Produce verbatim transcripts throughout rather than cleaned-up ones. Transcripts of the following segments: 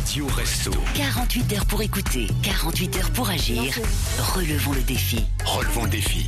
Radio Resto. quarante-huit heures pour écouter, quarante-huit heures pour agir. Relevons le défi. Relevons le défi.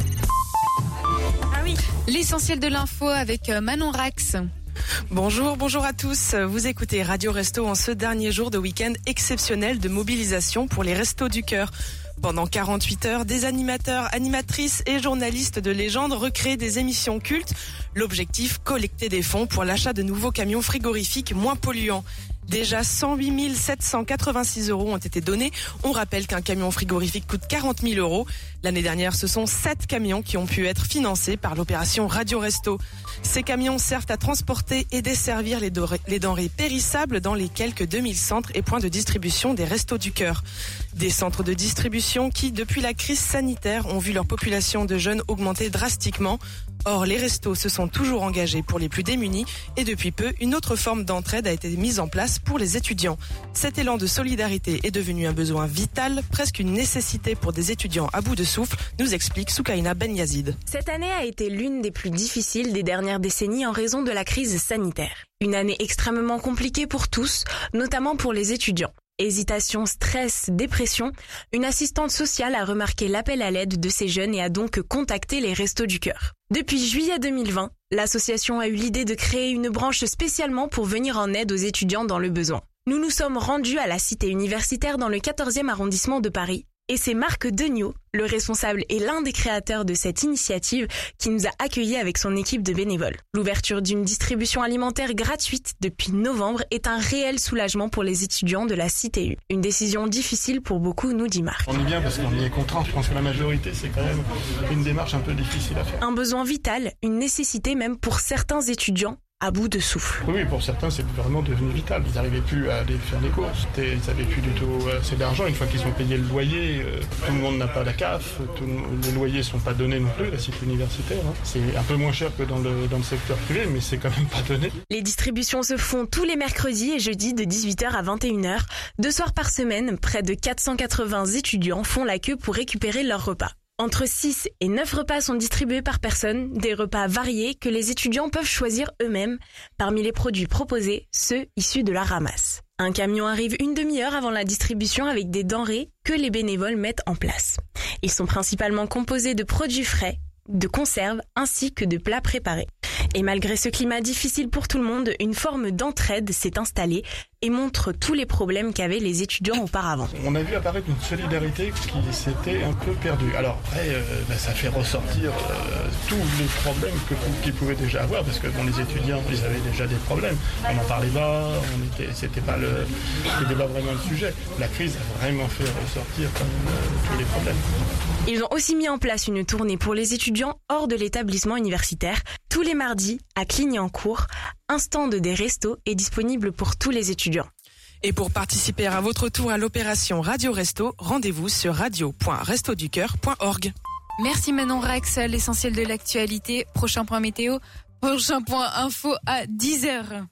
Ah oui. L'essentiel de l'info avec Manon Rax. Bonjour, bonjour à tous. Vous écoutez Radio Resto en ce dernier jour de week-end exceptionnel de mobilisation pour les Restos du Cœur. Pendant quarante-huit heures, des animateurs, animatrices et journalistes de légende recréent des émissions cultes. L'objectif, collecter des fonds pour l'achat de nouveaux camions frigorifiques moins polluants. Déjà cent huit mille sept cent quatre-vingt-six euros ont été donnés. On rappelle qu'un camion frigorifique coûte quarante mille euros. L'année dernière, ce sont sept camions qui ont pu être financés par l'opération Radio Resto. Ces camions servent à transporter et desservir les, doré- les denrées périssables dans les quelques deux mille centres et points de distribution des Restos du Cœur. Des centres de distribution qui, depuis la crise sanitaire, ont vu leur population de jeunes augmenter drastiquement. Or, les restos se sont toujours engagés pour les plus démunis et depuis peu, une autre forme d'entraide a été mise en place pour les étudiants. Cet élan de solidarité est devenu un besoin vital, presque une nécessité pour des étudiants à bout de souffle, nous explique Soukaina Ben Yazid. Cette année a été l'une des plus difficiles des dernières décennies en raison de la crise sanitaire. Une année extrêmement compliquée pour tous, notamment pour les étudiants. Hésitation, stress, dépression, une assistante sociale a remarqué l'appel à l'aide de ces jeunes et a donc contacté les Restos du Cœur. Depuis juillet deux mille vingt, l'association a eu l'idée de créer une branche spécialement pour venir en aide aux étudiants dans le besoin. Nous nous sommes rendus à la cité universitaire dans le quatorzième arrondissement de Paris. Et c'est Marc Degnaud, le responsable et l'un des créateurs de cette initiative, qui nous a accueillis avec son équipe de bénévoles. L'ouverture d'une distribution alimentaire gratuite depuis novembre est un réel soulagement pour les étudiants de la C T U. Une décision difficile pour beaucoup, nous dit Marc. On est bien parce qu'on y est contraint. Je pense que la majorité, c'est quand même une démarche un peu difficile à faire. Un besoin vital, une nécessité même pour certains étudiants à bout de souffle. Oui, pour certains, c'est vraiment devenu vital. Ils n'arrivaient plus à aller faire les courses. Ils n'avaient plus du tout assez d'argent. Une fois qu'ils ont payé le loyer, euh, tout le monde n'a pas la C A F. Tout, les loyers ne sont pas donnés non plus, la cité universitaire. Hein. C'est un peu moins cher que dans le, dans le secteur privé, mais c'est quand même pas donné. Les distributions se font tous les mercredis et jeudis de dix-huit heures à vingt et une heures. Deux soirs par semaine, près de quatre cent quatre-vingts étudiants font la queue pour récupérer leur repas. Entre six et neuf repas sont distribués par personne, des repas variés que les étudiants peuvent choisir eux-mêmes. Parmi les produits proposés, ceux issus de la ramasse. Un camion arrive une demi-heure avant la distribution avec des denrées que les bénévoles mettent en place. Ils sont principalement composés de produits frais, de conserves ainsi que de plats préparés. Et malgré ce climat difficile pour tout le monde, une forme d'entraide s'est installée et montre tous les problèmes qu'avaient les étudiants auparavant. On a vu apparaître une solidarité qui s'était un peu perdue. Alors après, euh, bah, ça fait ressortir euh, tous les problèmes que, qu'ils pouvaient déjà avoir, parce que bon, les étudiants, ils avaient déjà des problèmes. On en parlait pas, on était, c'était pas le, c'était pas vraiment le sujet. La crise a vraiment fait ressortir quand même, euh, tous les problèmes. Ils ont aussi mis en place une tournée pour les étudiants hors de l'établissement universitaire. Tous les mardis, à Clignancourt, un stand des restos est disponible pour tous les étudiants. Et pour participer à votre tour à l'opération Radio Resto, rendez-vous sur radio point resto du cœur point org. Merci Manon Rax, l'essentiel de l'actualité. Prochain point météo, prochain point info à dix heures.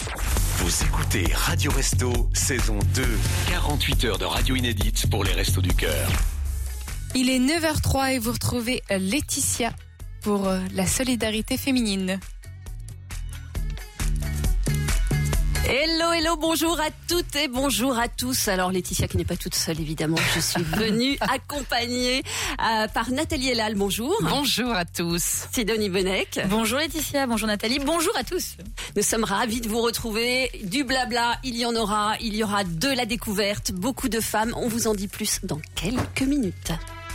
Vous écoutez Radio Resto, saison deux. quarante-huit heures de radio inédite pour les Restos du Cœur. Il est neuf heures zéro trois et vous retrouvez Laetitia pour la solidarité féminine. Hello, hello, bonjour à toutes et bonjour à tous. Alors Laetitia qui n'est pas toute seule évidemment, je suis venue accompagnée euh, par Nathalie Elal, bonjour. Bonjour à tous. Sidonie Bonnec. Bonjour Laetitia, bonjour Nathalie, bonjour à tous. Nous sommes ravis de vous retrouver. Du blabla, il y en aura, il y aura de la découverte, beaucoup de femmes. On vous en dit plus dans quelques minutes.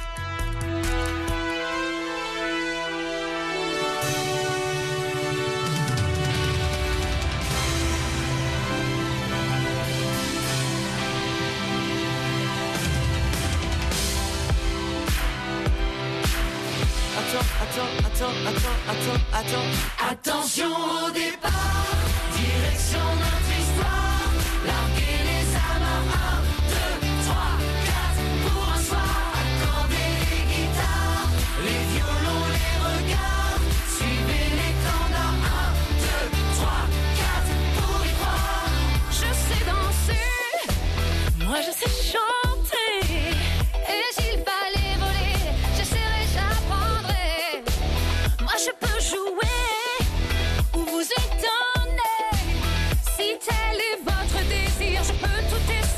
Attends, attends, attends, attends. Attention au départ, direction notre histoire. Larguer les amarres, un, deux, trois, quatre, pour un soir. Accorder les guitares, les violons, les regards. Suivez les standards, un, deux, trois, quatre, pour y croire. Je sais danser, moi je sais chanter. Et s'il fallait voler, j'essaierai, j'apprendrai. Moi je peux jouer ou vous étonner. Si tel est votre désir, je peux tout essayer.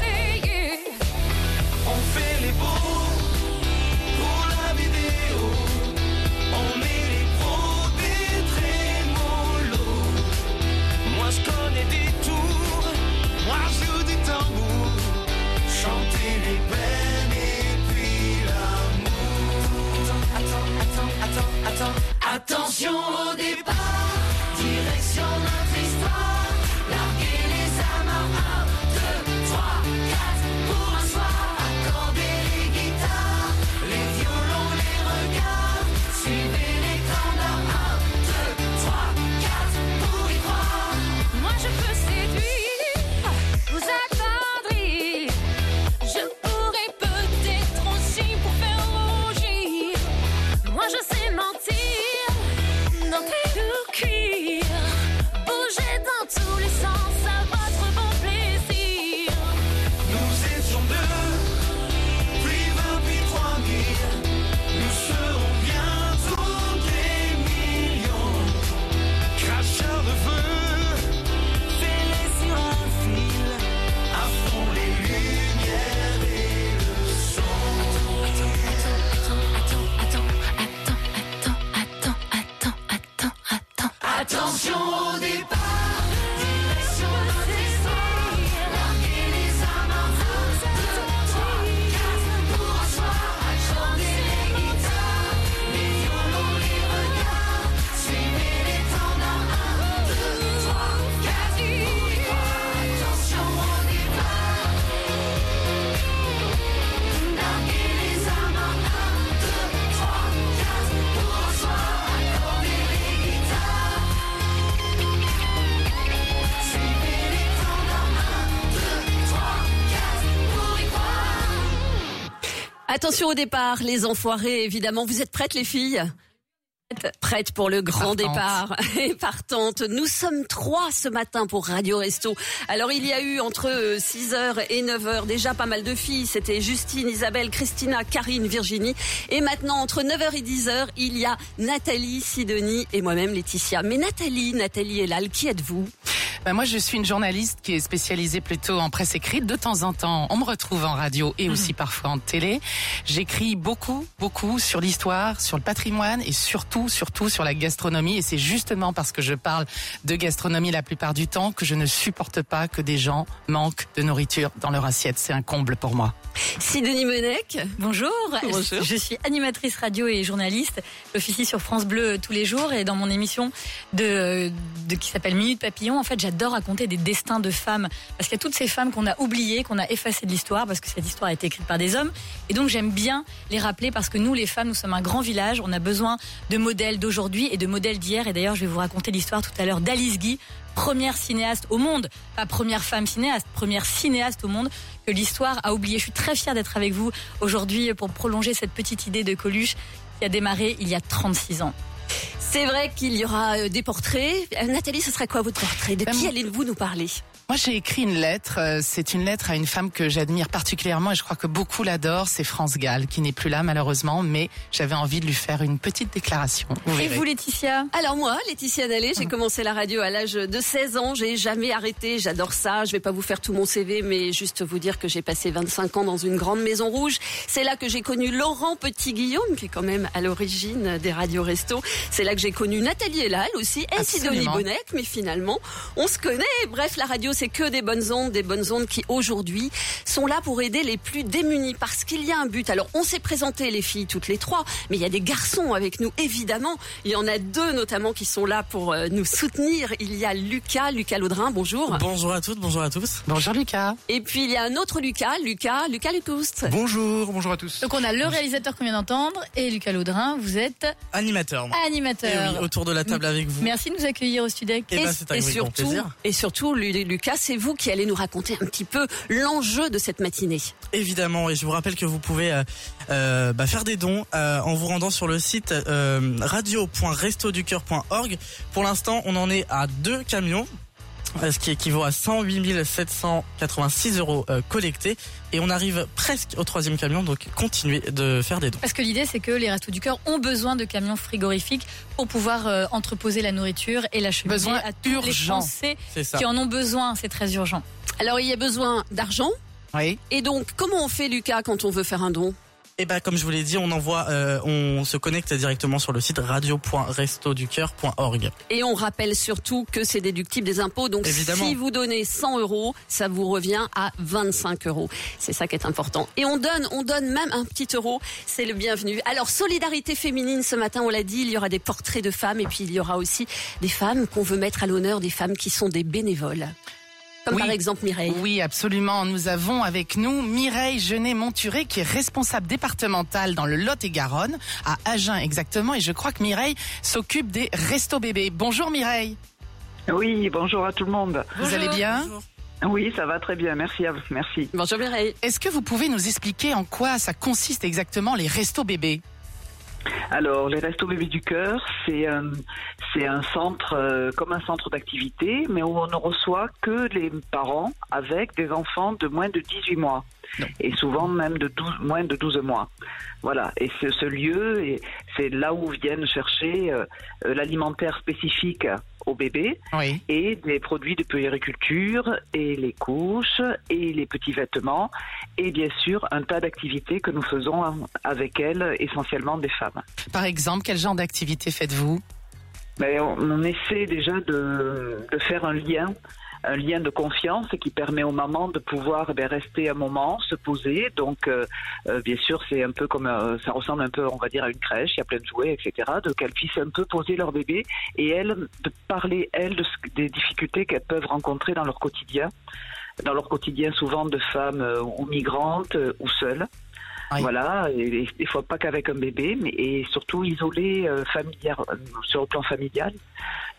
Attention au départ, les enfoirés, évidemment. Vous êtes prêtes, les filles ? Prête pour le grand Partante. départ et partante. Nous sommes trois ce matin pour Radio Resto. Alors il y a eu entre six heures et neuf heures déjà pas mal de filles. C'était Justine, Isabelle, Christina, Karine, Virginie. Et maintenant entre neuf heures et dix heures, il y a Nathalie, Sidonie et moi-même Laetitia. Mais Nathalie, Nathalie Elal, qui êtes-vous ? Ben moi, je suis une journaliste qui est spécialisée plutôt en presse écrite. De temps en temps, on me retrouve en radio et aussi parfois en télé. J'écris beaucoup, beaucoup sur l'histoire, sur le patrimoine et surtout, surtout sur la gastronomie. Et c'est justement parce que je parle de gastronomie la plupart du temps que je ne supporte pas que des gens manquent de nourriture dans leur assiette. C'est un comble pour moi. Sidonie Menech. Bonjour. Bonjour. Je suis animatrice radio et journaliste. J'officie sur France Bleu tous les jours et dans mon émission de, de qui s'appelle Minute Papillon, en fait, j'adore raconter des destins de femmes parce qu'il y a toutes ces femmes qu'on a oubliées, qu'on a effacées de l'histoire parce que cette histoire a été écrite par des hommes et donc j'aime bien les rappeler parce que nous, les femmes, nous sommes un grand village. On a besoin de modèles d'aujourd'hui et de modèles d'hier. Et d'ailleurs, je vais vous raconter l'histoire tout à l'heure d'Alice Guy, première cinéaste au monde, pas première femme cinéaste, première cinéaste au monde que l'histoire a oublié. Je suis très fière d'être avec vous aujourd'hui pour prolonger cette petite idée de Coluche qui a démarré il y a trente-six ans. C'est vrai qu'il y aura des portraits. Nathalie, ce serait quoi votre portrait ? De qui allez-vous nous parler ? Moi, j'ai écrit une lettre. C'est une lettre à une femme que j'admire particulièrement et je crois que beaucoup l'adorent. C'est France Gall, qui n'est plus là malheureusement, mais j'avais envie de lui faire une petite déclaration. Vous Et verrez. vous, Laetitia ? Alors moi, Laetitia Nallet, j'ai commencé la radio à l'âge de seize ans. J'ai jamais arrêté. J'adore ça. Je vais pas vous faire tout mon C V, mais juste vous dire que j'ai passé vingt-cinq ans dans une grande maison rouge. C'est là que j'ai connu Laurent Petit-Guillaume, qui est quand même à l'origine des Radio Resto. C'est là que j'ai connu Nathalie Elal aussi, et Sidonie Absolument. Bonnec, mais finalement, on se connaît. Bref, la radio, c'est que des bonnes ondes, des bonnes ondes qui aujourd'hui sont là pour aider les plus démunis, parce qu'il y a un but. Alors, on s'est présenté les filles toutes les trois, mais il y a des garçons avec nous, évidemment. Il y en a deux notamment qui sont là pour euh, nous soutenir. Il y a Lucas, Lucas Laudrin, bonjour. Bonjour à toutes, bonjour à tous. Bonjour Lucas. Et puis il y a un autre Lucas, Lucas, Lucas Lucoust. Bonjour, bonjour à tous. Donc on a le réalisateur qu'on vient d'entendre et Lucas Laudrin, vous êtes Animateur. moi. animateur. Eh oui, autour de la table avec vous. Merci de nous accueillir au Studec. Eh ben, c'est un et grand surtout, plaisir. et surtout, Lu- Lucas, c'est vous qui allez nous raconter un petit peu l'enjeu de cette matinée. Évidemment, et je vous rappelle que vous pouvez euh, euh, bah, faire des dons euh, en vous rendant sur le site euh, radio point resto du cœur point org. Pour l'instant, on en est à deux camions, euh, ce qui équivaut à cent huit mille sept cent quatre-vingt-six euros euh, collectés. Et on arrive presque au troisième camion, donc continuez de faire des dons. Parce que l'idée, c'est que les Restos du Cœur ont besoin de camions frigorifiques pour pouvoir euh, entreposer la nourriture et l'acheminer Besoin à tous les urgent. Français C'est ça. qui en ont besoin. C'est très urgent. Alors, il y a besoin d'argent. Oui. Et donc, comment on fait, Lucas, quand on veut faire un don ? Et bah comme je vous l'ai dit, on envoie, euh, on se connecte directement sur le site radio point resto du cœur point org. Et on rappelle surtout que c'est déductible des impôts. Donc, Évidemment. si vous donnez cent euros, ça vous revient à vingt-cinq euros. C'est ça qui est important. Et on donne, on donne même un petit euro. C'est le bienvenu. Alors, solidarité féminine, ce matin, on l'a dit, il y aura des portraits de femmes et puis il y aura aussi des femmes qu'on veut mettre à l'honneur, des femmes qui sont des bénévoles. Comme Oui. par exemple Mireille. Oui, absolument. Nous avons avec nous Mireille Genet-Monturé, qui est responsable départementale dans le Lot-et-Garonne, à Agen exactement. Et je crois que Mireille s'occupe des restos bébés. Bonjour Mireille. Oui, bonjour à tout le monde. Vous allez bien ? Bonjour. Oui, ça va très bien, merci à vous, merci. Bonjour Mireille. Est-ce que vous pouvez nous expliquer en quoi ça consiste exactement les restos bébés ? Alors, les Restos Bébés du Cœur, c'est un, c'est un centre, euh, comme un centre d'activité, mais où on ne reçoit que les parents avec des enfants de moins de dix-huit mois. Non. Et souvent même de douze, moins de douze mois. Voilà. Et ce, ce lieu, et c'est là où viennent chercher euh, l'alimentaire spécifique aux bébés Oui. et des produits de puériculture et les couches et les petits vêtements et bien sûr un tas d'activités que nous faisons avec elles, essentiellement des femmes. Par exemple, quel genre d'activité faites-vous ? Mais on, on essaie déjà de, de faire un lien un lien de confiance qui permet aux mamans de pouvoir eh bien, rester un moment, se poser. Donc, euh, euh, bien sûr, c'est un peu comme euh, ça ressemble un peu, on va dire, à une crèche. Il y a plein de jouets, et cetera. Donc, qu'elles puissent un peu poser leur bébé et elles de parler elles de ce, des difficultés qu'elles peuvent rencontrer dans leur quotidien, dans leur quotidien souvent de femmes euh, ou migrantes euh, ou seules. Oui. Voilà, et, et des fois pas qu'avec un bébé, mais et surtout isolées euh, familière, euh, sur le plan familial.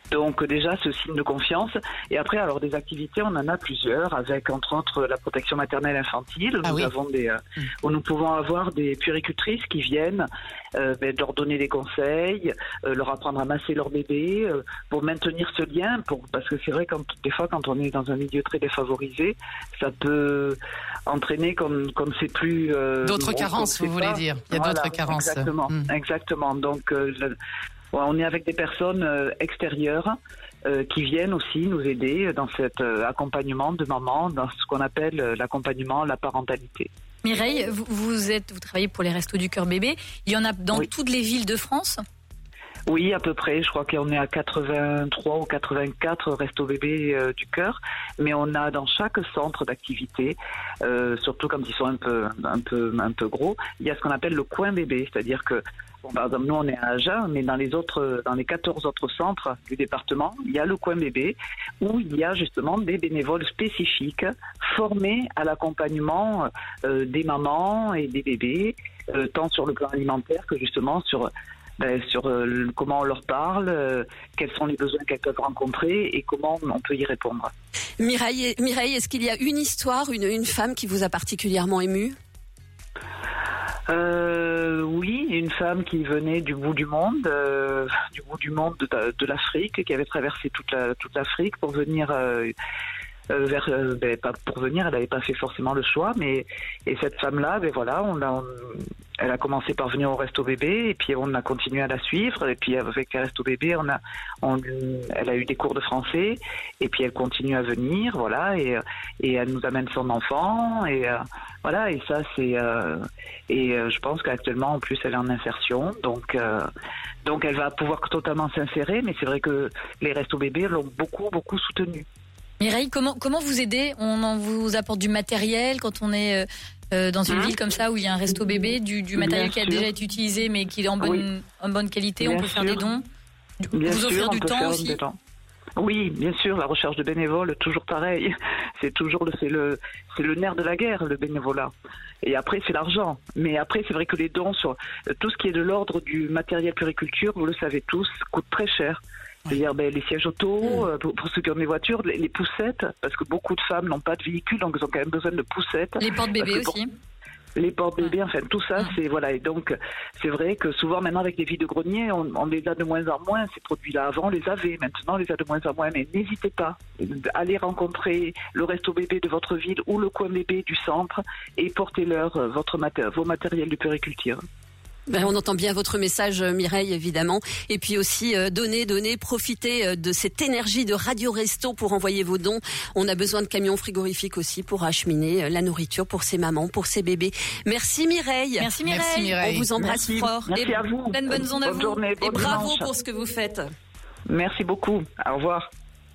Donc déjà ce signe de confiance. Et après, alors des activités, on en a plusieurs, avec entre autres la protection maternelle infantile. Ah nous oui. avons des, euh, Mmh. où nous pouvons avoir des puéricultrices qui viennent euh, ben, leur donner des conseils, euh, leur apprendre à masser leur bébé, euh, pour maintenir ce lien. Pour, parce que c'est vrai quand des fois quand on est dans un milieu très défavorisé, ça peut entraîner comme comme c'est plus euh, D'autres on- on carences, sait vous voulez pas. dire. Il y a Voilà, d'autres carences. Exactement, Mmh. exactement. Donc euh, le- ouais, on est avec des personnes euh, extérieures euh, qui viennent aussi nous aider dans cet euh, accompagnement de maman, dans ce qu'on appelle euh, l'accompagnement, la parentalité. Mireille, vous, vous êtes, vous travaillez pour les Restos du Cœur Bébé. Il y en a dans Oui. toutes les villes de France. Oui, à peu près. Je crois qu'on est à quatre-vingt-trois ou quatre-vingt-quatre restos bébés euh, du cœur, mais on a dans chaque centre d'activité, euh, surtout quand ils sont un peu, un peu, un peu gros, il y a ce qu'on appelle le coin bébé, c'est-à-dire que bon, par exemple, nous on est à Agen, mais dans les autres, dans les quatorze autres centres du département, il y a le coin bébé où il y a justement des bénévoles spécifiques formés à l'accompagnement euh, des mamans et des bébés, euh, tant sur le plan alimentaire que justement sur Ben, sur euh, comment on leur parle, euh, quels sont les besoins qu'elles peuvent rencontrer et comment on peut y répondre. Mireille, Mireille, est-ce qu'il y a une histoire, une, une femme qui vous a particulièrement émue? Euh, oui, une femme qui venait du bout du monde, euh, du bout du monde de, de l'Afrique, qui avait traversé toute la, toute l'Afrique pour venir euh, euh, vers, euh, ben, pas pour venir, elle n'avait pas fait forcément le choix, mais et cette femme-là, ben voilà, on a, on, elle a commencé par venir au Resto Bébé et puis on a continué à la suivre et puis avec le Resto Bébé, on a, on, elle a eu des cours de français et puis elle continue à venir, voilà, et, et elle nous amène son enfant et euh, voilà, et ça c'est euh, et euh, je pense qu'actuellement en plus elle est en insertion, donc euh, donc elle va pouvoir totalement s'insérer, mais c'est vrai que les Restos Bébés l'ont beaucoup beaucoup soutenue. Mireille, comment, comment vous aider? On en vous apporte du matériel quand on est euh, dans une Hein ville comme ça où il y a un resto bébé, du, du matériel Bien qui a sûr. déjà été utilisé mais qui est en bonne, Oui. en bonne qualité, Bien on peut faire sûr. des dons, Bien vous sûr, offrir on du peut temps faire aussi. des dons. Oui, bien sûr, la recherche de bénévoles, toujours pareil. C'est toujours le, c'est le, c'est le nerf de la guerre, le bénévolat. Et après, c'est l'argent. Mais après, c'est vrai que les dons sur tout ce qui est de l'ordre du matériel puériculture, vous le savez tous, coûte très cher. C'est-à-dire ben, les sièges auto, euh, pour, pour ceux qui ont des voitures, les, les poussettes, parce que beaucoup de femmes n'ont pas de véhicule, donc elles ont quand même besoin de poussettes. Les porte-bébés Parce que pour- aussi. Les porte-bébés, enfin tout ça, c'est voilà. Et donc, c'est vrai que souvent maintenant avec les vides-greniers, on, on les a de moins en moins. Ces produits-là, avant on les avait, maintenant on les a de moins en moins. Mais n'hésitez pas, allez rencontrer le Resto Bébé de votre ville ou le coin bébé du centre et portez-leur euh, votre maté- vos matériels de puériculture. Ben, on entend bien votre message, Mireille, évidemment. Et puis aussi, euh, donnez, donnez, profitez euh, de cette énergie de Radio Resto pour envoyer vos dons. On a besoin de camions frigorifiques aussi pour acheminer euh, la nourriture pour ces mamans, pour ces bébés. Merci Mireille. Merci Mireille. Merci, Mireille. On vous embrasse Merci. fort. Merci et à vous. Plein de bonnes ondes à Bonne vous. journée, et bon bravo dimanche. pour ce que vous faites. Merci beaucoup. Au revoir.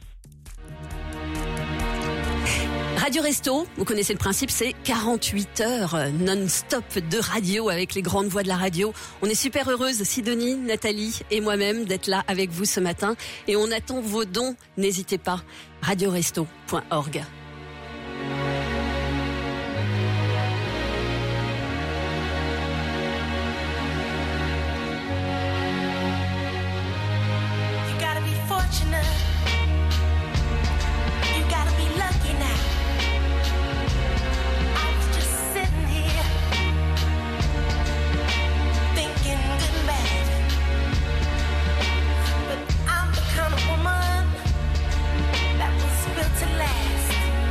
Radio Resto, vous connaissez le principe, c'est quarante-huit heures non-stop de radio avec les grandes voix de la radio. On est super heureuse, Sidonie, Nathalie et moi-même, d'être là avec vous ce matin. Et on attend vos dons, n'hésitez pas. radio resto point org. You gotta be fortunate. You gotta be lucky now. I was just sitting here thinking good and bad. But I'm the kind of woman that was built to last.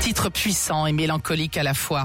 Titre puissant et mélancolique à la fois.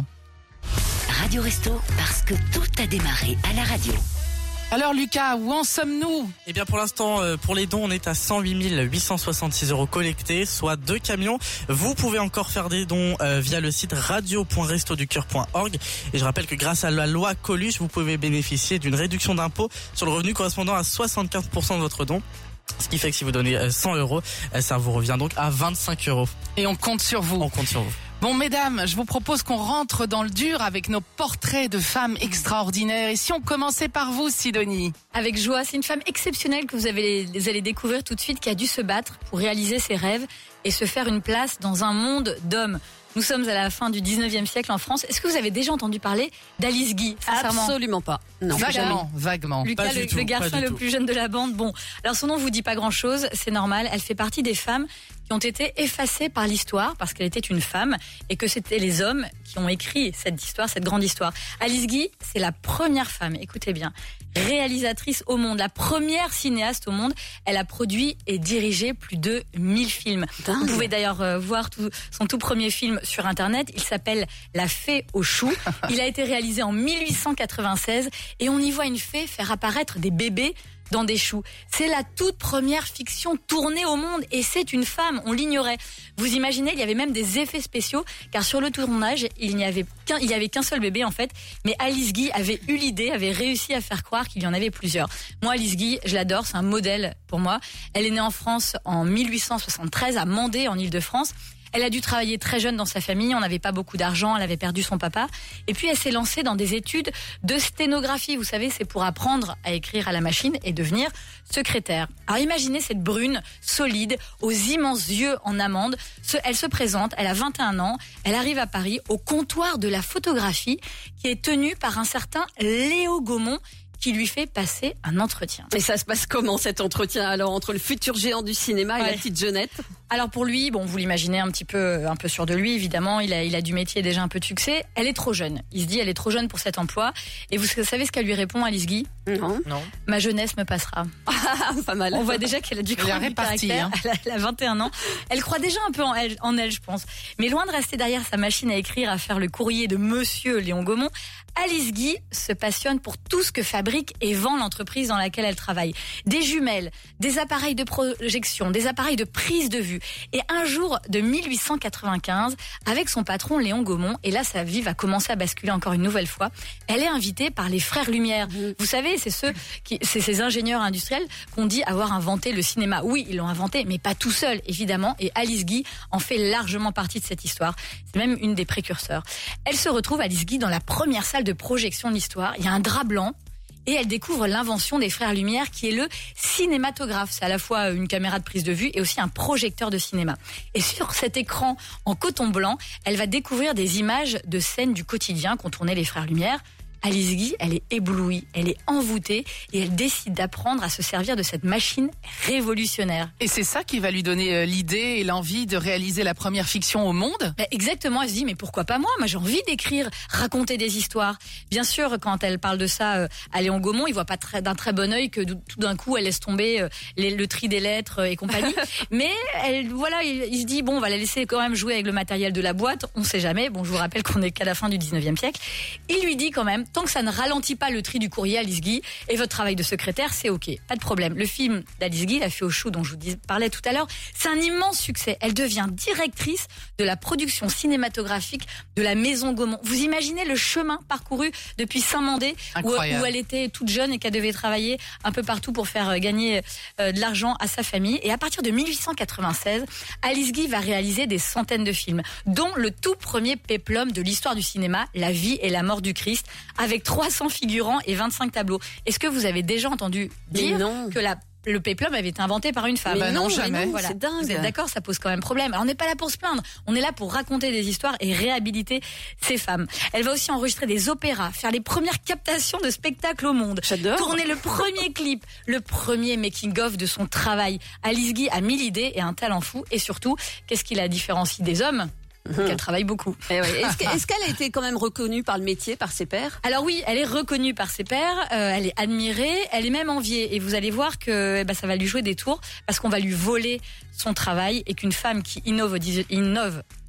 Radio Resto, parce que tout a démarré à la radio. Alors Lucas, où en sommes-nous? Eh bien pour l'instant, euh, pour les dons, on est à cent huit mille huit cent soixante-six euros collectés, soit deux camions. Vous pouvez encore faire des dons euh, via le site radio point resto du cœur point org. Et je rappelle que grâce à la loi Coluche, vous pouvez bénéficier d'une réduction d'impôt sur le revenu correspondant à soixante-quinze pour cent de votre don. Ce qui fait que si vous donnez cent euros, ça vous revient donc à vingt-cinq euros. Et on compte sur vous. On compte sur vous. Bon, mesdames, je vous propose qu'on rentre dans le dur avec nos portraits de femmes extraordinaires. Et si on commençait par vous, Sidonie? Avec joie, c'est une femme exceptionnelle que vous, avez, vous allez découvrir tout de suite, qui a dû se battre pour réaliser ses rêves et se faire une place dans un monde d'hommes. Nous sommes à la fin du dix-neuvième siècle en France. Est-ce que vous avez déjà entendu parler d'Alice Guy? Absolument pas. Non. Vaguement, vaguement. Lucas, le, le garçon le plus jeune de la bande. Bon, alors son nom vous dit pas grand-chose, c'est normal. Elle fait partie des femmes qui ont été effacées par l'histoire parce qu'elle était une femme et que c'était les hommes qui ont écrit cette histoire, cette grande histoire. Alice Guy, c'est la première femme, écoutez bien, réalisatrice au monde, la première cinéaste au monde. Elle a produit et dirigé plus de mille films. Dingue. Vous pouvez d'ailleurs euh, voir tout, son tout premier film sur Internet. Il s'appelle La Fée aux choux. Il a été réalisé en mille huit cent quatre-vingt-seize et on y voit une fée faire apparaître des bébés dans des choux. C'est la toute première fiction tournée au monde et c'est une femme, on l'ignorait. Vous imaginez, il y avait même des effets spéciaux car sur le tournage, il n'y avait qu'un, il y avait qu'un seul bébé en fait, mais Alice Guy avait eu l'idée, avait réussi à faire croire qu'il y en avait plusieurs. Moi, Alice Guy, je l'adore, c'est un modèle pour moi. Elle est née en France en mille huit cent soixante-treize à Mandé en Île-de-France. Elle a dû travailler très jeune dans sa famille, on n'avait pas beaucoup d'argent, elle avait perdu son papa. Et puis elle s'est lancée dans des études de sténographie. Vous savez, c'est pour apprendre à écrire à la machine et devenir secrétaire. Alors imaginez cette brune, solide, aux immenses yeux en amande. Elle se présente, elle a vingt et un ans, elle arrive à Paris au comptoir de la photographie qui est tenu par un certain Léo Gaumont, qui lui fait passer un entretien. Et ça se passe comment cet entretien alors entre le futur géant du cinéma ouais. et la petite Jeannette? Alors pour lui, bon, vous l'imaginez un petit peu, un peu sûr de lui, évidemment. Il a, il a du métier, déjà un peu de succès. Elle est trop jeune. Il se dit, elle est trop jeune pour cet emploi. Et vous savez ce qu'elle lui répond, Alice Guy? Non. Non. Ma jeunesse me passera. Pas mal. On voit déjà qu'elle a du caractère. Hein. Elle, a, elle a vingt et un ans. Elle croit déjà un peu en elle, en elle, je pense. Mais loin de rester derrière sa machine à écrire, à faire le courrier de Monsieur Léon Gaumont, Alice Guy se passionne pour tout ce que fabrique et vend l'entreprise dans laquelle elle travaille. Des jumelles, des appareils de projection, des appareils de prise de vue. Et un jour de mille huit cent quatre-vingt-quinze, avec son patron Léon Gaumont, et là sa vie va commencer à basculer encore une nouvelle fois, elle est invitée par les frères Lumière. Mmh. Vous savez, c'est ceux qui, c'est ces ingénieurs industriels qu'on dit avoir inventé le cinéma. Oui, ils l'ont inventé, mais pas tout seul, évidemment. Et Alice Guy en fait largement partie de cette histoire. C'est même une des précurseurs. Elle se retrouve, Alice Guy, dans la première salle de projection de l'histoire. Il y a un drap blanc et elle découvre l'invention des frères Lumière qui est le cinématographe. C'est à la fois une caméra de prise de vue et aussi un projecteur de cinéma. Et sur cet écran en coton blanc, elle va découvrir des images de scènes du quotidien qu'ont tourné les frères Lumière. Alice Guy, elle est éblouie, elle est envoûtée et elle décide d'apprendre à se servir de cette machine révolutionnaire. Et c'est ça qui va lui donner l'idée et l'envie de réaliser la première fiction au monde? Bah exactement, elle se dit mais pourquoi pas moi? Moi j'ai envie d'écrire, raconter des histoires. Bien sûr, quand elle parle de ça euh, à Léon Gaumont, il voit pas très, d'un très bon œil que tout d'un coup elle laisse tomber euh, les, le tri des lettres euh, et compagnie. Mais elle, voilà, il, il se dit bon, on va la laisser quand même jouer avec le matériel de la boîte, on sait jamais. Bon, je vous rappelle qu'on est qu'à la fin du dix-neuvième siècle. Il lui dit quand même, tant que ça ne ralentit pas le tri du courrier, Alice Guy, et votre travail de secrétaire, c'est ok, pas de problème. Le film d'Alice Guy, La Fée aux choux, dont je vous dis, parlais tout à l'heure, c'est un immense succès. Elle devient directrice de la production cinématographique de la Maison Gaumont. Vous imaginez le chemin parcouru depuis Saint-Mandé, où, où elle était toute jeune et qu'elle devait travailler un peu partout pour faire gagner euh, de l'argent à sa famille. Et à partir de mille huit cent quatre-vingt-seize, Alice Guy va réaliser des centaines de films, dont le tout premier péplum de l'histoire du cinéma, La vie et la mort du Christ, avec trois cents figurants et vingt-cinq tableaux. Est-ce que vous avez déjà entendu dire que la le péplum avait été inventé par une femme? Mais non, jamais. Non, voilà. C'est dingue. Vous êtes d'accord, ça pose quand même problème. Alors on n'est pas là pour se plaindre, on est là pour raconter des histoires et réhabiliter ces femmes. Elle va aussi enregistrer des opéras, faire les premières captations de spectacles au monde. J'adore. Tourner le premier clip, le premier making-of de son travail. Alice Guy a mille idées et un talent fou. Et surtout, qu'est-ce qui la différencie des hommes? Mmh. Qu'elle travaille beaucoup. Eh oui. Est-ce, que, est-ce qu'elle a été quand même reconnue par le métier, par ses pairs? Alors oui, elle est reconnue par ses pairs, euh, elle est admirée, elle est même enviée. Et vous allez voir que eh ben, ça va lui jouer des tours parce qu'on va lui voler son travail et qu'une femme qui innove, innove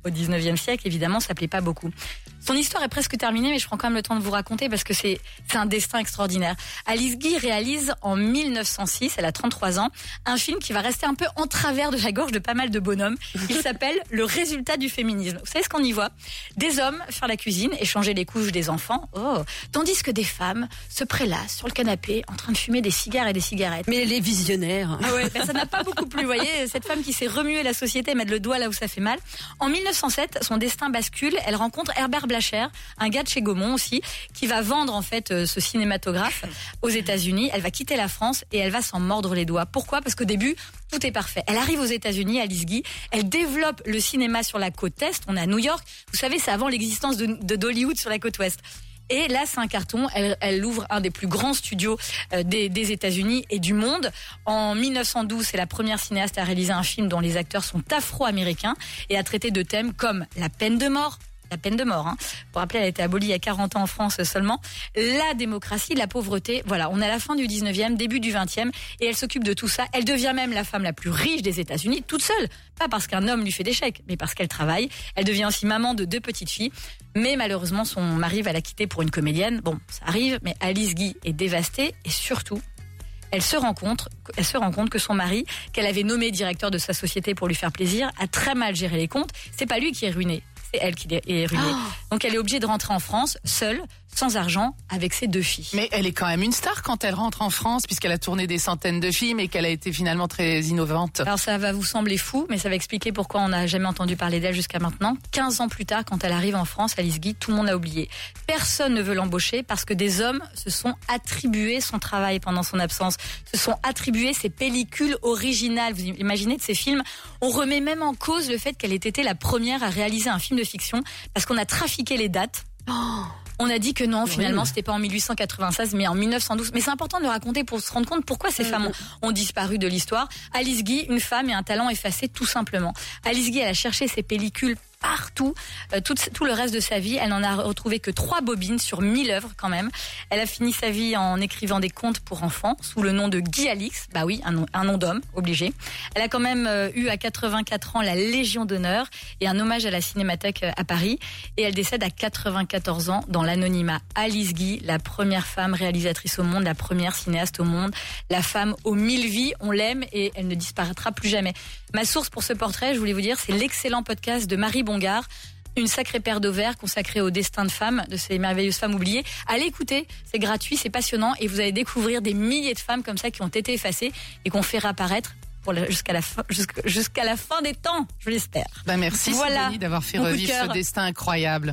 au dix-neuvième siècle, évidemment, ça plaît pas beaucoup. Son histoire est presque terminée, mais je prends quand même le temps de vous raconter parce que c'est, c'est un destin extraordinaire. Alice Guy réalise en mille neuf cent six, elle a trente-trois ans, un film qui va rester un peu en travers de la gorge de pas mal de bonhommes. Il s'appelle Le résultat du féminisme. Vous savez ce qu'on y voit? Des hommes faire la cuisine et changer les couches des enfants, oh, tandis que des femmes se prélassent sur le canapé en train de fumer des cigares et des cigarettes. Mais les visionnaires. Ah ouais, ben ça n'a pas beaucoup plu, vous voyez, cette femme qui s'est remuer la société, mettre le doigt là où ça fait mal. En mille neuf cent sept, son destin bascule, elle rencontre Herbert Blacher, un gars de chez Gaumont aussi, qui va vendre en fait euh, ce cinématographe aux États-Unis. Elle va quitter la France et elle va s'en mordre les doigts. Pourquoi? Parce qu'au début, tout est parfait. Elle arrive aux États-Unis, Alice Guy, elle développe le cinéma sur la côte est, on est à New York, vous savez, c'est avant l'existence de, de d'Hollywood sur la côte ouest. Et là, c'est un carton. Elle, elle ouvre un des plus grands studios euh, des, des États-Unis et du monde. En mille neuf cent douze, c'est la première cinéaste à réaliser un film dont les acteurs sont afro-américains et à traiter de thèmes comme la peine de mort. La peine de mort, hein. Pour rappeler, elle a été abolie il y a quarante ans en France seulement. La démocratie, la pauvreté. Voilà, on est à la fin du dix-neuvième, début du vingtième, et elle s'occupe de tout ça. Elle devient même la femme la plus riche des États-Unis, toute seule. Pas parce qu'un homme lui fait des chèques, mais parce qu'elle travaille. Elle devient aussi maman de deux petites filles. Mais malheureusement, son mari va la quitter pour une comédienne. Bon, ça arrive, mais Alice Guy est dévastée et surtout, elle se rend compte, elle se rend compte que son mari, qu'elle avait nommé directeur de sa société pour lui faire plaisir, a très mal géré les comptes. C'est pas lui qui est ruiné. C'est elle qui est ruinée. Oh. Donc elle est obligée de rentrer en France, seule, sans argent, avec ses deux filles. Mais elle est quand même une star quand elle rentre en France, puisqu'elle a tourné des centaines de films et qu'elle a été finalement très innovante. Alors ça va vous sembler fou, mais ça va expliquer pourquoi on n'a jamais entendu parler d'elle jusqu'à maintenant. quinze ans plus tard, quand elle arrive en France, Alice Guy, tout le monde a oublié. Personne ne veut l'embaucher parce que des hommes se sont attribués son travail pendant son absence, se sont attribués ses pellicules originales. Vous imaginez de ces films? On remet même en cause le fait qu'elle ait été la première à réaliser un film de fiction parce qu'on a trafiqué les dates. Oh. On a dit que non, finalement, oui. C'était pas en mille huit cent quatre-vingt-seize, mais en mille neuf cent douze. Mais c'est important de le raconter pour se rendre compte pourquoi ces mmh. femmes ont, ont disparu de l'histoire. Alice Guy, une femme et un talent effacé, tout simplement. Alice Guy, elle a cherché ses pellicules partout, euh, tout, tout le reste de sa vie. Elle n'en a retrouvé que trois bobines sur mille œuvres quand même. Elle a fini sa vie en écrivant des contes pour enfants sous le nom de Guy Alix. Bah oui, un nom, un nom d'homme, obligé. Elle a quand même euh, eu à quatre-vingt-quatre ans la Légion d'honneur et un hommage à la Cinémathèque à Paris. Et elle décède à quatre-vingt-quatorze ans dans l'anonymat. Alice Guy, la première femme réalisatrice au monde, la première cinéaste au monde, la femme aux mille vies. On l'aime et elle ne disparaîtra plus jamais. Ma source pour ce portrait, je voulais vous dire, c'est l'excellent podcast de Marie Bongard, une sacrée paire d'ovaires consacrée au destin de femmes, de ces merveilleuses femmes oubliées. Allez écouter, c'est gratuit, c'est passionnant et vous allez découvrir des milliers de femmes comme ça qui ont été effacées et qu'on fait réapparaître pour la, jusqu'à la fin, jusqu'à, jusqu'à la fin des temps, je l'espère. Bah merci voilà, Sidonie d'avoir fait revivre ce destin incroyable.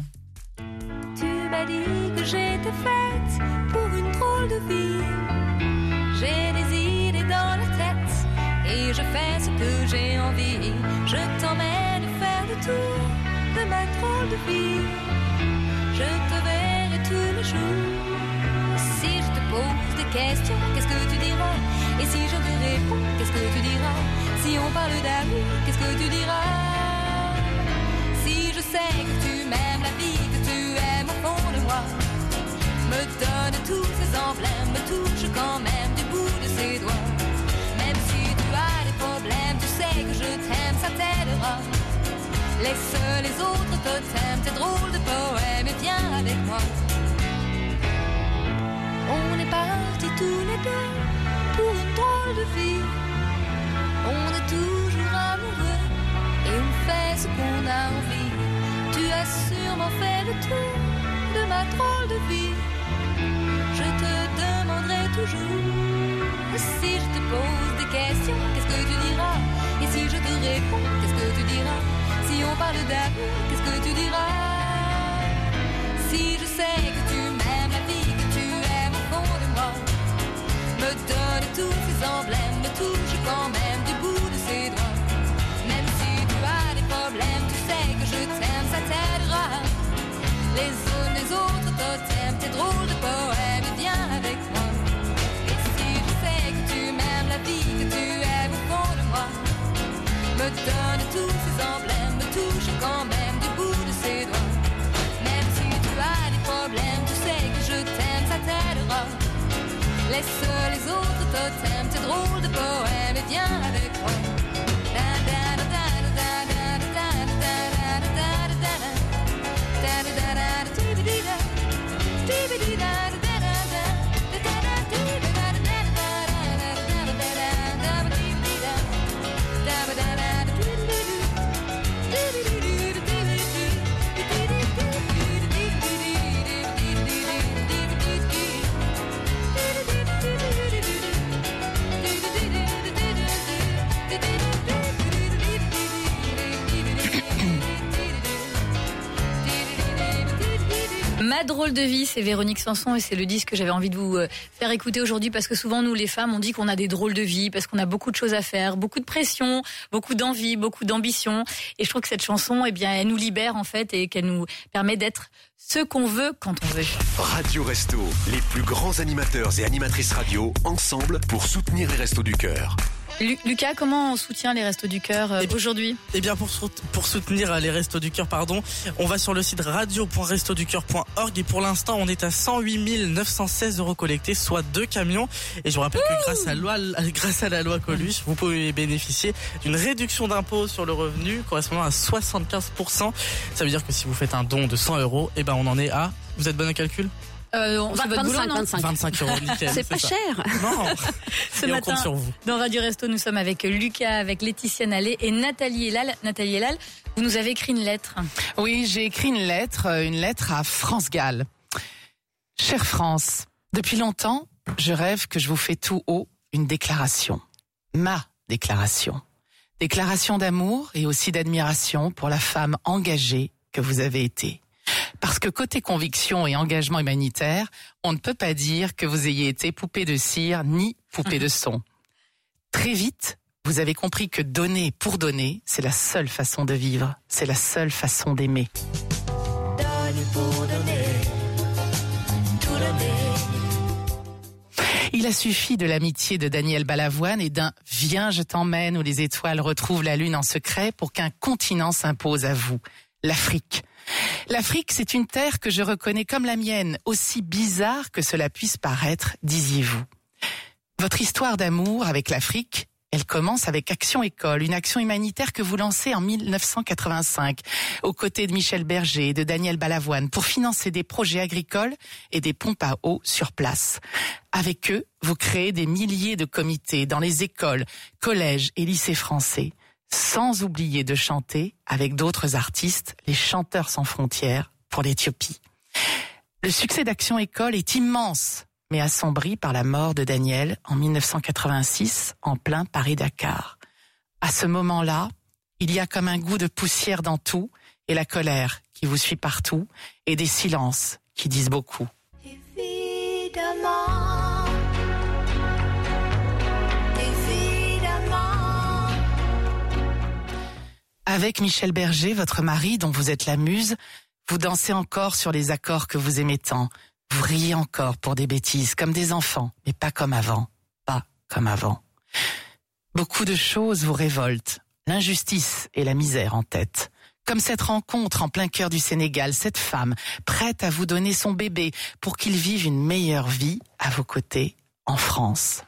Tu m'as dit que j'étais faite pour une drôle de vie. J'ai des idées dans la tête et je fais ce que j'ai envie. Je t'emmène faire le tour de ma drôle de vie. Je te verrai tous les jours. Si je te pose des questions, qu'est-ce que tu diras? Et si je te réponds, qu'est-ce que tu diras? Si on parle d'amour, qu'est-ce que tu diras? Si je sais que tu m'aimes la vie, que tu aimes au fond de moi, me donne tous ces emblèmes, me touche quand même du bout de ses doigts. Même si tu as des problèmes, tu sais que je t'aime, ça t'aidera. Laisse les autres totems, tes drôles de poèmes et viens avec moi. On est partis tous les deux pour une drôle de vie. On est toujours amoureux et on fait ce qu'on a envie. Tu as sûrement fait le tour de ma drôle de vie. Je te demanderai toujours si je te pose des questions, qu'est-ce que tu diras? Et si je te réponds, qu'est-ce que tu diras? Si on parle d'amour, qu'est-ce que tu diras? Si je sais que tu m'aimes la vie, que tu aimes au fond de moi, me donne tous ces emblèmes, me touche quand même du bout de ses doigts. Même si tu as des problèmes, tu sais que je t'aime, ça t'aidera. Les autres, les autres totems, tes drôles de poèmes, viens avec moi. Et si je sais que tu m'aimes la vie, que tu aimes au fond de moi, me donne tous ces emblèmes, me touche quand même du bout de ses doigts. Même si tu as des problèmes, tu sais que je t'aime, ça t'aidera. Laisse les autres totems, tes drôles de poèmes, et viens avec moi. Da, da, da, da, da, da, da, da, da, da. Ma drôle de vie, c'est Véronique Sanson et c'est le disque que j'avais envie de vous faire écouter aujourd'hui parce que souvent nous les femmes on dit qu'on a des drôles de vie parce qu'on a beaucoup de choses à faire, beaucoup de pression, beaucoup d'envie, beaucoup d'ambition et je trouve que cette chanson, eh bien, elle nous libère en fait et qu'elle nous permet d'être ce qu'on veut quand on veut. Radio Resto, les plus grands animateurs et animatrices radio ensemble pour soutenir les Restos du Cœur. Lu- Lucas, comment on soutient les Restos du Cœur euh, Eh aujourd'hui ? Eh bien, pour, pour soutenir les Restos du Cœur, pardon, on va sur le site radio point resto du cœur point org et pour l'instant, on est à cent huit mille neuf cent seize euros collectés, soit deux camions. Et je vous rappelle que grâce à, loi, grâce à la loi Coluche, vous pouvez bénéficier d'une réduction d'impôt sur le revenu correspondant à soixante-quinze pour cent. Ça veut dire que si vous faites un don de cent euros, eh ben, on en est à, vous êtes bon au calcul ? Euh, on fait votre boulot, non ? vingt-cinq. vingt-cinq euros, nickel. C'est pas ça. cher. Non. Ce Et on matin, compte sur vous. dans Radio Resto, nous sommes avec Lucas, avec Laetitia Nallet et Nathalie Elal. Nathalie Elal, vous nous avez écrit une lettre. Oui, j'ai écrit une lettre, une lettre à France Gall. Chère France, depuis longtemps, je rêve que je vous fais tout haut une déclaration. Ma déclaration. Déclaration d'amour et aussi d'admiration pour la femme engagée que vous avez été. Parce que côté conviction et engagement humanitaire, on ne peut pas dire que vous ayez été poupée de cire ni poupée de son. Très vite, vous avez compris que donner pour donner, c'est la seule façon de vivre, c'est la seule façon d'aimer. Donne pour donner, tout donner. Il a suffi de l'amitié de Daniel Balavoine et d'un « Viens, je t'emmène » où les étoiles retrouvent la lune en secret pour qu'un continent s'impose à vous, l'Afrique. L'Afrique, c'est une terre que je reconnais comme la mienne, aussi bizarre que cela puisse paraître, disiez-vous. Votre histoire d'amour avec l'Afrique, elle commence avec Action École, une action humanitaire que vous lancez en mille neuf cent quatre-vingt-cinq, aux côtés de Michel Berger et de Daniel Balavoine, pour financer des projets agricoles et des pompes à eau sur place. Avec eux, vous créez des milliers de comités dans les écoles, collèges et lycées français, sans oublier de chanter avec d'autres artistes, les Chanteurs sans frontières pour l'Éthiopie. Le succès d'Action École est immense, mais assombri par la mort de Daniel en mille neuf cent quatre-vingt-six, en plein Paris-Dakar. À ce moment-là, il y a comme un goût de poussière dans tout, et la colère qui vous suit partout, et des silences qui disent beaucoup. Évidemment. Avec Michel Berger, votre mari, dont vous êtes la muse, vous dansez encore sur les accords que vous aimez tant. Vous riez encore pour des bêtises, comme des enfants, mais pas comme avant. Pas comme avant. Beaucoup de choses vous révoltent. L'injustice et la misère en tête. Comme cette rencontre en plein cœur du Sénégal, cette femme prête à vous donner son bébé pour qu'il vive une meilleure vie à vos côtés en France.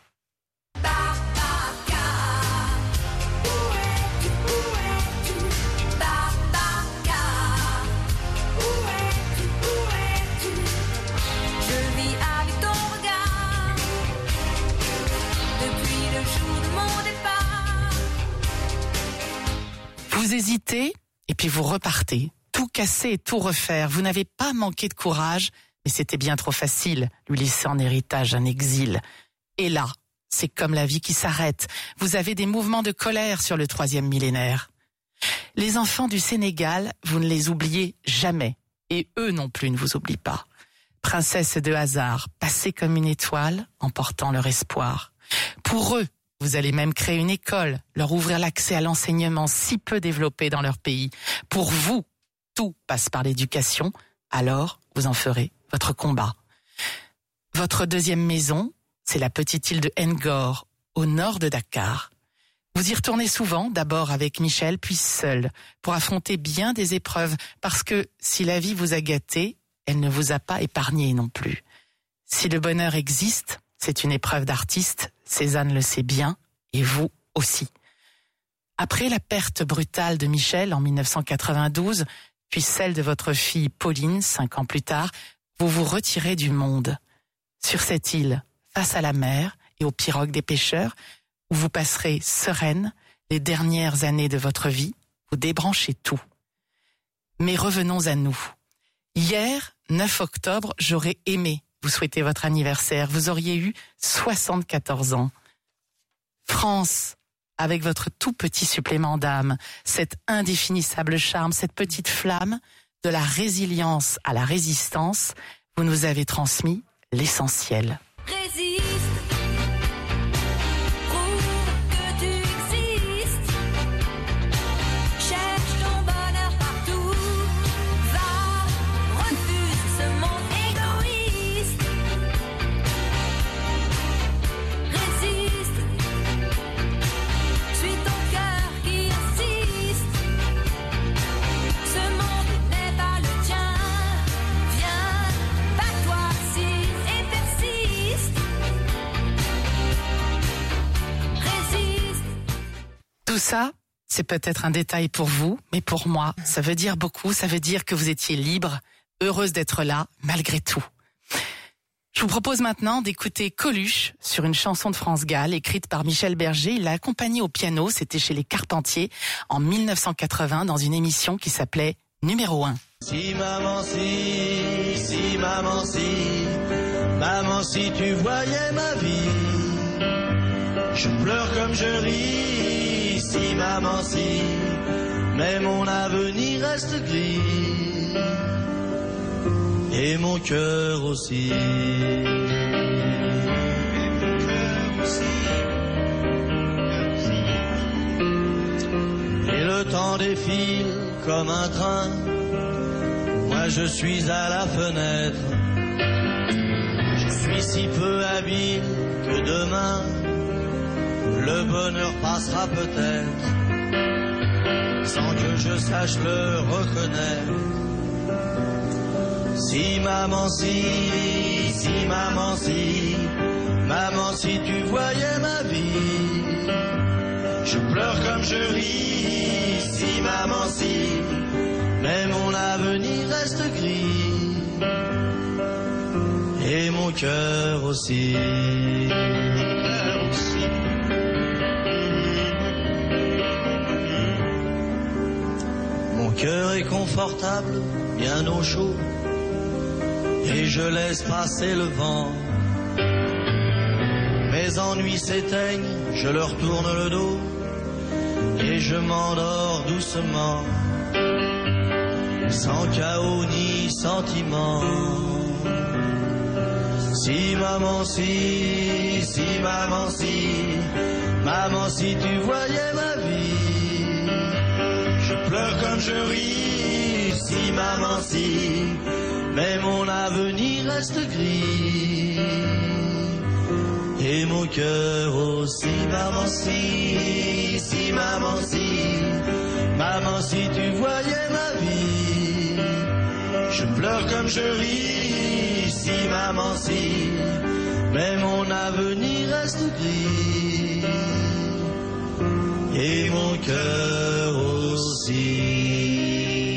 Vous hésitez et puis vous repartez. Tout casser et tout refaire. Vous n'avez pas manqué de courage, mais c'était bien trop facile, lui laisser en héritage un exil. Et là, c'est comme la vie qui s'arrête. Vous avez des mouvements de colère sur le troisième millénaire. Les enfants du Sénégal, vous ne les oubliez jamais. Et eux non plus ne vous oublient pas. Princesse de hasard, passée comme une étoile, emportant leur espoir. Pour eux, vous allez même créer une école, leur ouvrir l'accès à l'enseignement si peu développé dans leur pays. Pour vous, tout passe par l'éducation, alors vous en ferez votre combat. Votre deuxième maison, c'est la petite île de Ngor, au nord de Dakar. Vous y retournez souvent, d'abord avec Michel, puis seul, pour affronter bien des épreuves, parce que si la vie vous a gâté, elle ne vous a pas épargné non plus. Si le bonheur existe, c'est une épreuve d'artiste, Cézanne le sait bien, et vous aussi. Après la perte brutale de Michel en mille neuf cent quatre-vingt-douze, puis celle de votre fille Pauline, cinq ans plus tard, vous vous retirez du monde. Sur cette île, face à la mer et aux pirogues des pêcheurs, où vous passerez sereine les dernières années de votre vie, vous débranchez tout. Mais revenons à nous. Hier, neuf octobre, j'aurais aimé vous souhaiter votre anniversaire. Vous auriez eu soixante-quatorze ans. France, avec votre tout petit supplément d'âme, cet indéfinissable charme, cette petite flamme de la résilience à la résistance, vous nous avez transmis l'essentiel. Résiste, prouve que tu existes. Cherche ton bonheur partout. Va, refuse ce monde égoïste. Résiste, suis ton cœur qui insiste. Ce monde n'est pas le tien. Viens, bats-toi, si et persiste. Résiste. Tout ça, c'est peut-être un détail pour vous, mais pour moi, ça veut dire beaucoup. Ça veut dire que vous étiez libre, heureuse d'être là, malgré tout. Je vous propose maintenant d'écouter Coluche sur une chanson de France Gall, écrite par Michel Berger. Il l'a accompagné au piano, c'était chez les Carpentiers, en mille neuf cent quatre-vingts, dans une émission qui s'appelait Numéro un. Si maman si, si maman si, maman si tu voyais ma vie, je pleure comme je ris, si maman si, mais mon avenir reste gris, et mon cœur aussi. Et le temps défile comme un train, moi je suis à la fenêtre, je suis si peu habile que demain le bonheur passera peut-être, sans que je sache le reconnaître. Si maman si, si maman si, maman si tu voyais ma vie, je pleure comme je ris, si maman si, mais mon avenir reste gris, et mon cœur aussi. Mon cœur est confortable, bien au chaud, et je laisse passer le vent. Mes ennuis s'éteignent, je leur tourne le dos, et je m'endors doucement, sans chaos ni sentiment. Si maman si, si maman si, maman si tu voyais ma vie, je pleure comme je ris, si maman si, mais mon avenir reste gris, et mon cœur aussi. Maman si, si maman si, maman si tu voyais ma vie, je pleure comme je ris, si maman si, mais mon avenir reste gris, et mon cœur aussi.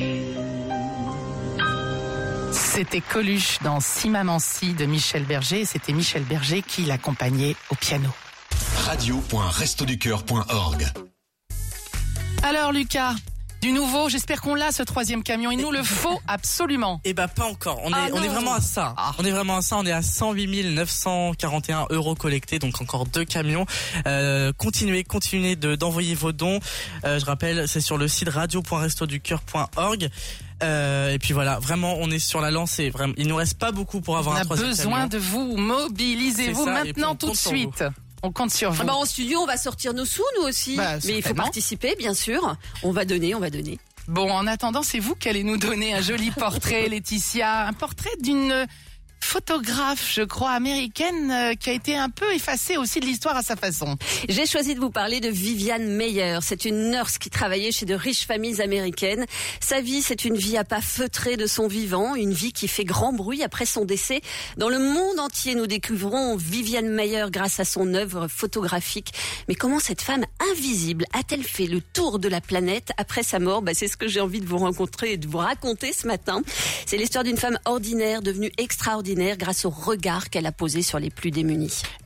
C'était Coluche dans Si Maman Si de Michel Berger, et c'était Michel Berger qui l'accompagnait au piano. radio point resto du cœur point org. Alors Lucas, du nouveau, j'espère qu'on l'a ce troisième camion, il nous le faut absolument. Eh bah pas encore, on est, Ah on est non. vraiment à ça. Ah. On est vraiment à ça, on est à cent huit mille neuf cent quarante et un euros collectés, donc encore deux camions. Euh, continuez, continuez de, d'envoyer vos dons. Euh, je rappelle, c'est sur le site radio point resto du cœur point org. Euh, et puis voilà, vraiment, on est sur la lancée. Vraiment, il nous reste pas beaucoup pour avoir On un a troisième besoin camion. de vous, mobilisez-vous C'est ça, et puis maintenant on tout compte de sur suite. On compte sur vous. Ah bah en studio, on va sortir nos sous, nous aussi. Bah, Mais il faut certainement. participer, bien sûr. On va donner, on va donner. Bon, en attendant, c'est vous qui allez nous donner un joli portrait, Laetitia. Un portrait d'une photographe, je crois, américaine, euh, qui a été un peu effacée aussi de l'histoire à sa façon. J'ai choisi de vous parler de Vivian Maier. C'est une nurse qui travaillait chez de riches familles américaines. Sa vie, c'est une vie à pas feutrée de son vivant, une vie qui fait grand bruit après son décès. Dans le monde entier, nous découvrons Vivian Maier grâce à son œuvre photographique. Mais comment cette femme invisible a-t-elle fait le tour de la planète après sa mort? Bah, c'est ce que j'ai envie de vous rencontrer et de vous raconter ce matin. C'est l'histoire d'une femme ordinaire devenue extraordinaire grâce au regard qu'elle a posé sur les plus démunis.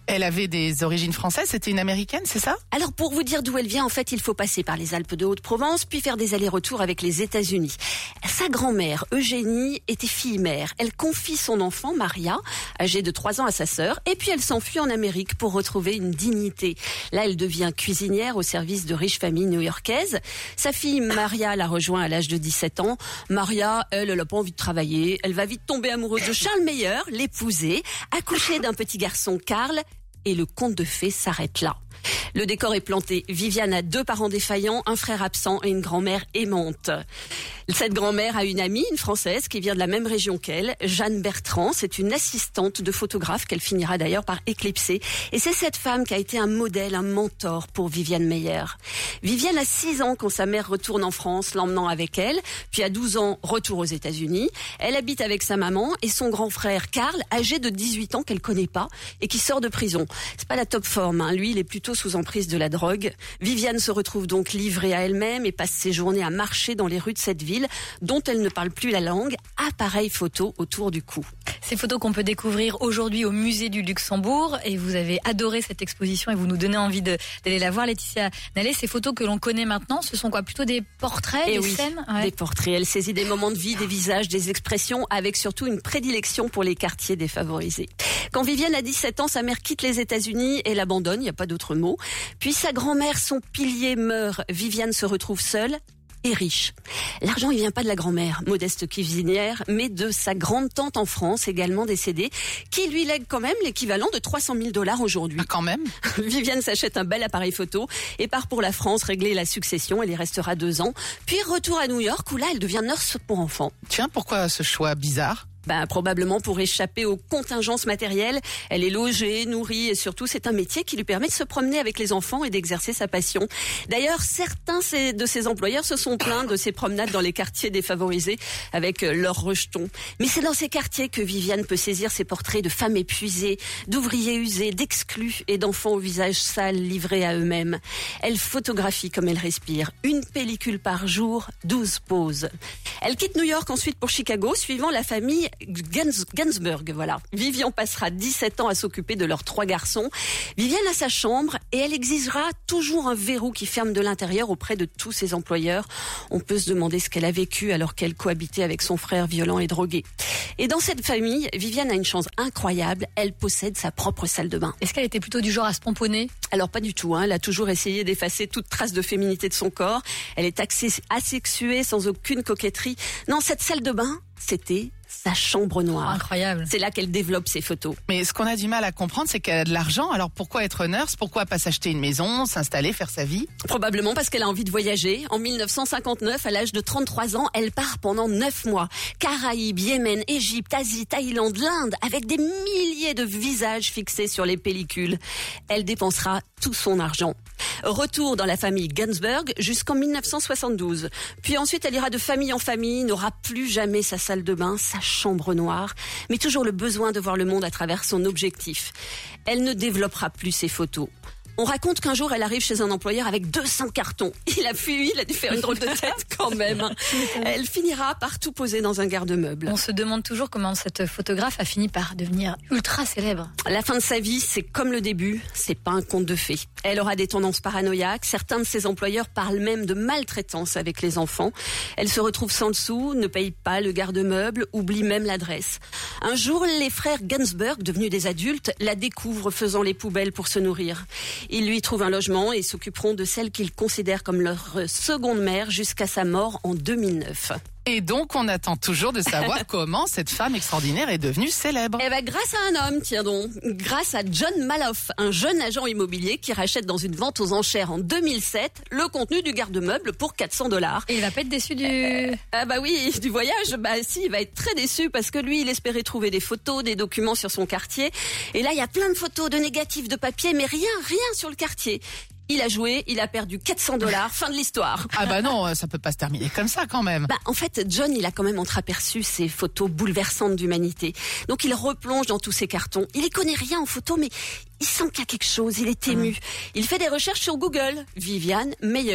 Elle avait des origines françaises, c'était une américaine, c'est ça? Alors pour vous dire d'où elle vient, en fait, il faut passer par les Alpes de Haute-Provence, puis faire des allers-retours avec les États-Unis. Sa grand-mère, Eugénie, était fille-mère. Elle confie son enfant, Maria, âgée de trois ans, à sa sœur, et puis elle s'enfuit en Amérique pour retrouver une dignité. Là, elle devient cuisinière au service de riches familles new-yorkaises. Sa fille, Maria, la rejoint à l'âge de dix-sept ans. Maria, elle, elle n'a pas envie de travailler. Elle va vite tomber amoureuse de Charles Meyer, l'épouser, accoucher d'un petit garçon, Karl, et le conte de fées s'arrête là. Le décor est planté. Viviane a deux parents défaillants, un frère absent et une grand-mère aimante. Cette grand-mère a une amie, une Française, qui vient de la même région qu'elle, Jeanne Bertrand. C'est une assistante de photographe qu'elle finira d'ailleurs par éclipser. Et c'est cette femme qui a été un modèle, un mentor pour Viviane Meyer. Viviane a six ans quand sa mère retourne en France, l'emmenant avec elle. Puis à douze ans, retour aux États-Unis. Elle habite avec sa maman et son grand frère Karl, âgé de dix-huit ans qu'elle connaît pas et qui sort de prison. C'est pas la top forme, hein. Lui, il est plutôt sous emprise de la drogue. Viviane se retrouve donc livrée à elle-même et passe ses journées à marcher dans les rues de cette ville dont elle ne parle plus la langue, appareil photo autour du cou. Ces photos qu'on peut découvrir aujourd'hui au musée du Luxembourg, et vous avez adoré cette exposition et vous nous donnez envie de, d'aller la voir, Laetitia Nallet. Ces photos que l'on connaît maintenant, ce sont quoi? Plutôt des portraits, et des oui, scènes? Ouais. Des portraits. Elle saisit des moments de vie, des visages, des expressions, avec surtout une prédilection pour les quartiers défavorisés. Quand Viviane a dix-sept ans, sa mère quitte les États-Unis et l'abandonne, il n'y a pas d'autre mot. Puis sa grand-mère, son pilier, meurt. Viviane se retrouve seule et riche. L'argent, il vient pas de la grand-mère, modeste cuisinière, mais de sa grande-tante en France, également décédée, qui lui lègue quand même l'équivalent de trois cent mille dollars aujourd'hui. Ah, quand même. Viviane s'achète un bel appareil photo et part pour la France régler la succession. Elle y restera deux ans. Puis retour à New York, où là, elle devient nurse pour enfants. Tiens, pourquoi ce choix bizarre? Ben, probablement pour échapper aux contingences matérielles. Elle est logée, nourrie et surtout c'est un métier qui lui permet de se promener avec les enfants et d'exercer sa passion. D'ailleurs, certains de ses employeurs se sont plaints de ses promenades dans les quartiers défavorisés avec leurs rejetons. Mais c'est dans ces quartiers que Viviane peut saisir ses portraits de femmes épuisées, d'ouvriers usés, d'exclus et d'enfants au visage sale livrés à eux-mêmes. Elle photographie comme elle respire. Une pellicule par jour, douze poses. Elle quitte New York ensuite pour Chicago, suivant la famille Gans- Gansberg, voilà. Vivian passera dix-sept ans à s'occuper de leurs trois garçons. Viviane a sa chambre et elle exigera toujours un verrou qui ferme de l'intérieur auprès de tous ses employeurs. On peut se demander ce qu'elle a vécu alors qu'elle cohabitait avec son frère violent et drogué. Et dans cette famille, Viviane a une chance incroyable. Elle possède sa propre salle de bain. Est-ce qu'elle était plutôt du genre à se pomponner? Alors pas du tout, hein. Elle a toujours essayé d'effacer toute trace de féminité de son corps. Elle est axée- asexuée sans aucune coquetterie. Non, cette salle de bain, c'était sa chambre noire. Incroyable. C'est là qu'elle développe ses photos. Mais ce qu'on a du mal à comprendre, c'est qu'elle a de l'argent. Alors pourquoi être nurse? Pourquoi pas s'acheter une maison, s'installer, faire sa vie? Probablement parce qu'elle a envie de voyager. En mille neuf cent cinquante-neuf, à l'âge de trente-trois ans, elle part pendant neuf mois. Caraïbes, Yémen, Égypte, Asie, Thaïlande, l'Inde, avec des milliers de visages fixés sur les pellicules. Elle dépensera tout son argent. Retour dans la famille Gansberg jusqu'en mille neuf cent soixante-douze. Puis ensuite, elle ira de famille en famille, n'aura plus jamais sa salle de bain, sa chambre noire, mais toujours le besoin de voir le monde à travers son objectif. Elle ne développera plus ses photos. On raconte qu'un jour, elle arrive chez un employeur avec deux cents cartons. Il a fui, il a dû faire une drôle de tête quand même. Elle finira par tout poser dans un garde-meuble. On se demande toujours comment cette photographe a fini par devenir ultra célèbre. La fin de sa vie, c'est comme le début, c'est pas un conte de fées. Elle aura des tendances paranoïaques, certains de ses employeurs parlent même de maltraitance avec les enfants. Elle se retrouve sans le sou, ne paye pas le garde-meuble, oublie même l'adresse. Un jour, les frères Gansberg, devenus des adultes, la découvrent faisant les poubelles pour se nourrir. Ils lui trouvent un logement et s'occuperont de celle qu'ils considèrent comme leur seconde mère jusqu'à sa mort en deux mille neuf. Et donc, on attend toujours de savoir comment cette femme extraordinaire est devenue célèbre. Eh ben, grâce à un homme, tiens donc. Grâce à John Maloff, un jeune agent immobilier qui rachète dans une vente aux enchères en deux mille sept le contenu du garde-meuble pour quatre cents dollars. Et il va pas être déçu du... Euh, ah bah oui, du voyage. Bah si, il va être très déçu parce que lui, il espérait trouver des photos, des documents sur son quartier. Et là, il y a plein de photos, de négatifs, de papier, mais rien, rien sur le quartier. Il a joué, il a perdu quatre cents dollars, fin de l'histoire. Ah bah non, ça peut pas se terminer comme ça quand même. Bah, en fait, John, il a quand même entreaperçu ces photos bouleversantes d'humanité. Donc il replonge dans tous ses cartons. Il y connaît rien en photo, mais il sent qu'il y a quelque chose, il est ému. Il fait des recherches sur Google. Viviane Meyer.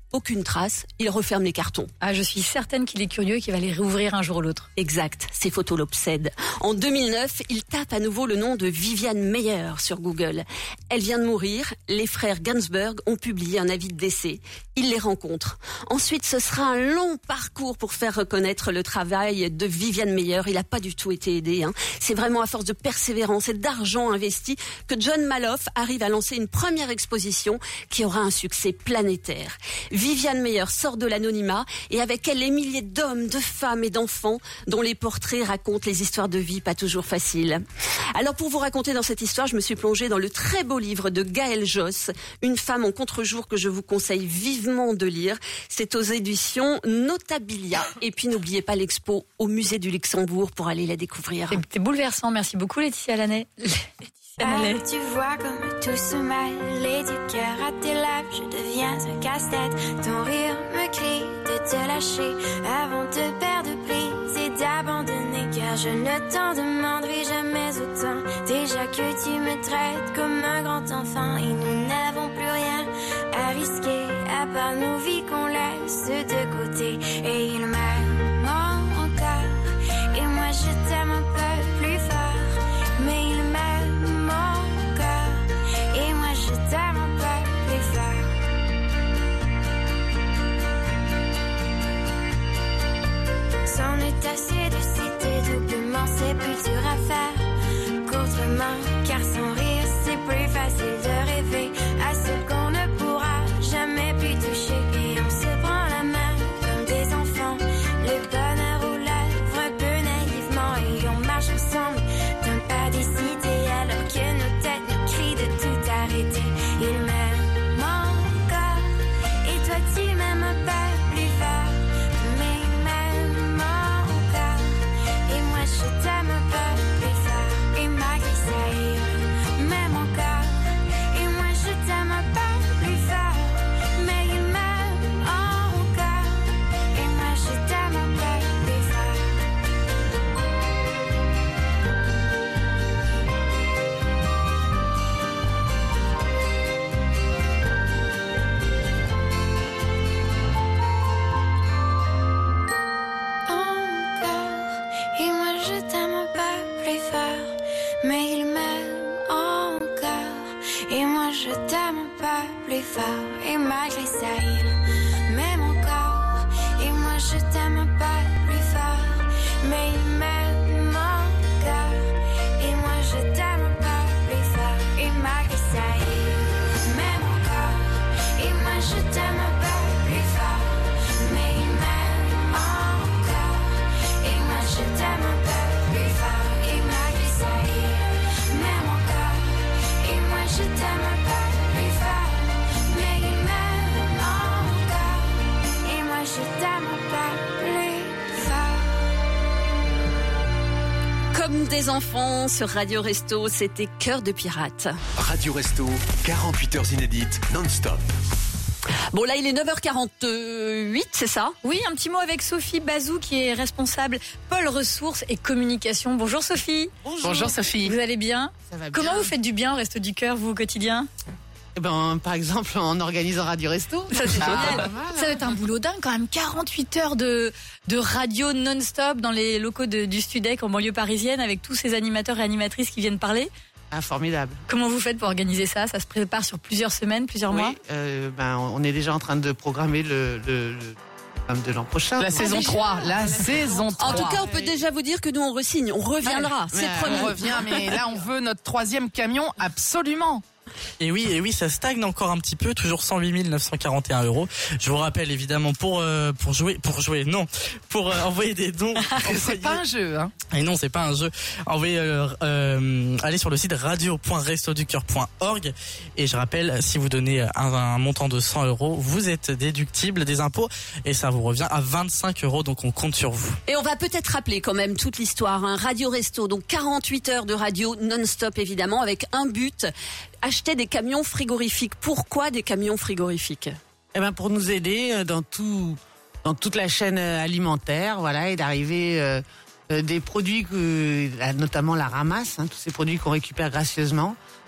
aucune trace, il referme les cartons. Ah, je suis certaine qu'il est curieux et qu'il va les réouvrir un jour ou l'autre. Exact, ces photos l'obsèdent. En deux mille neuf, il tape à nouveau le nom de Viviane Meyer sur Google. Elle vient de mourir, les frères Gansberg ont publié un avis de décès. Il les rencontre. Ensuite, ce sera un long parcours pour faire reconnaître le travail de Viviane Meyer. Il n'a pas du tout été aidé. Hein. C'est vraiment à force de persévérance et d'argent investi que John Maloff arrive à lancer une première exposition qui aura un succès planétaire. Viviane Meyer sort de l'anonymat et avec elle les milliers d'hommes, de femmes et d'enfants dont les portraits racontent les histoires de vie pas toujours faciles. Alors pour vous raconter dans cette histoire, je me suis plongée dans le très beau livre de Gaëlle Josse, Une femme en contre-jour, que je vous conseille vivement de lire. C'est aux éditions Notabilia. Et puis n'oubliez pas l'expo au musée du Luxembourg pour aller la découvrir. C'est bouleversant, merci beaucoup Laetitia Lanay. Ah, tu vois comme tout se mêle du cœur à tes lèvres, je deviens un casse-tête. Ton rire me crie de te lâcher avant de perdre prise et d'abandonner, car je ne t'en demanderai jamais autant. Déjà que tu me traites comme un grand enfant et nous n'avons plus rien à risquer à part nos vies qu'on laisse de côté. Et il m'aime encore et moi je t'aime un peu plus fort, mais il m'aime et moi je t'aime un peu plus fort. C'en est assez de citer doublement, c'est plus dur à faire courtement, car sans rire c'est plus facile de rêver à ce qu'on ne pourra jamais plus toucher. Et on se prend la main comme des enfants, le bonheur aux lèvres un peu naïvement, et on marche ensemble d'un pas décidé alors que nos têtes nous crient de tout arrêter. Il m'aime encore et toi tu m'aimes un peu plus fort, mais il m'aime encore et moi je t'aime un peu plus fort. Et malgré ça il m'aime encore et moi je t'aime un peu plus fort, mais il m'aime encore et moi je t'aime un peu plus fort. Et moi je t'aime un peu plus fort, mais il m'aime encore. Et moi je t'aime un peu plus fort, et malgré ça il m'aime encore. Et moi je t'aime un peu plus fort, mais il m'aime encore. Et moi je t'aime un peu plus fort, et malgré ça il m'aime encore. Et moi je t'aime un peu plus fort, mais il m'aime encore. Et moi je t'aime un peu plus fort, et malgré ça il m'aime encore. Et moi je t'aime un peu plus fort, mais il m'aime encore. Et moi je t'aime un peu plus fort. Comme des enfants sur Radio Resto, c'était Cœur de pirate. Radio Resto, quarante-huit heures inédites, non-stop. Bon là il est neuf heures quarante-huit, c'est ça? Oui, un petit mot avec Sophie Bazou qui est responsable pôle ressources et communication. Bonjour Sophie. Bonjour. Bonjour Sophie. Vous allez bien? Ça va bien. Comment vous faites du bien au Resto du Cœur, vous, au quotidien? Eh ben, par exemple, en organisant Radio Resto. Ça, c'est Ah, génial. pas mal, Ça va être un boulot dingue quand même. quarante-huit heures de, de radio non-stop dans les locaux de, du Studec en banlieue parisienne avec tous ces animateurs et animatrices qui viennent parler. Ah, formidable. Comment vous faites pour organiser ça? Ça se prépare sur plusieurs semaines, plusieurs Oui, mois? euh, ben, on est déjà en train de programmer le, le, le programme de l'an prochain. La saison trois, la saison trois. En tout cas, on peut déjà vous dire que nous on re-signe, on reviendra, c'est Ouais, promis. on revient, mais là on veut notre troisième camion absolument. Et oui, et oui, ça stagne encore un petit peu, toujours cent huit mille neuf cent quarante et un euros. Je vous rappelle évidemment pour euh, pour jouer, pour jouer, non, pour euh, envoyer des dons. C'est pas un jeu, hein. Et non, c'est pas un jeu. Envoyez, euh, euh, allez sur le site radio point resto du cœur point org et je rappelle, si vous donnez un, un montant de cent euros, vous êtes déductible des impôts et ça vous revient à vingt-cinq euros. Donc on compte sur vous. Et on va peut-être rappeler quand même toute l'histoire. Hein. Radio Resto, donc quarante-huit heures de radio non-stop évidemment, avec un but, acheter des camions frigorifiques. Pourquoi des camions frigorifiques? Eh ben, pour nous aider dans tout, dans toute la chaîne alimentaire, voilà, et d'arriver euh, euh, des produits que, notamment la ramasse, hein, tous ces produits qu'on récupère gracieusement,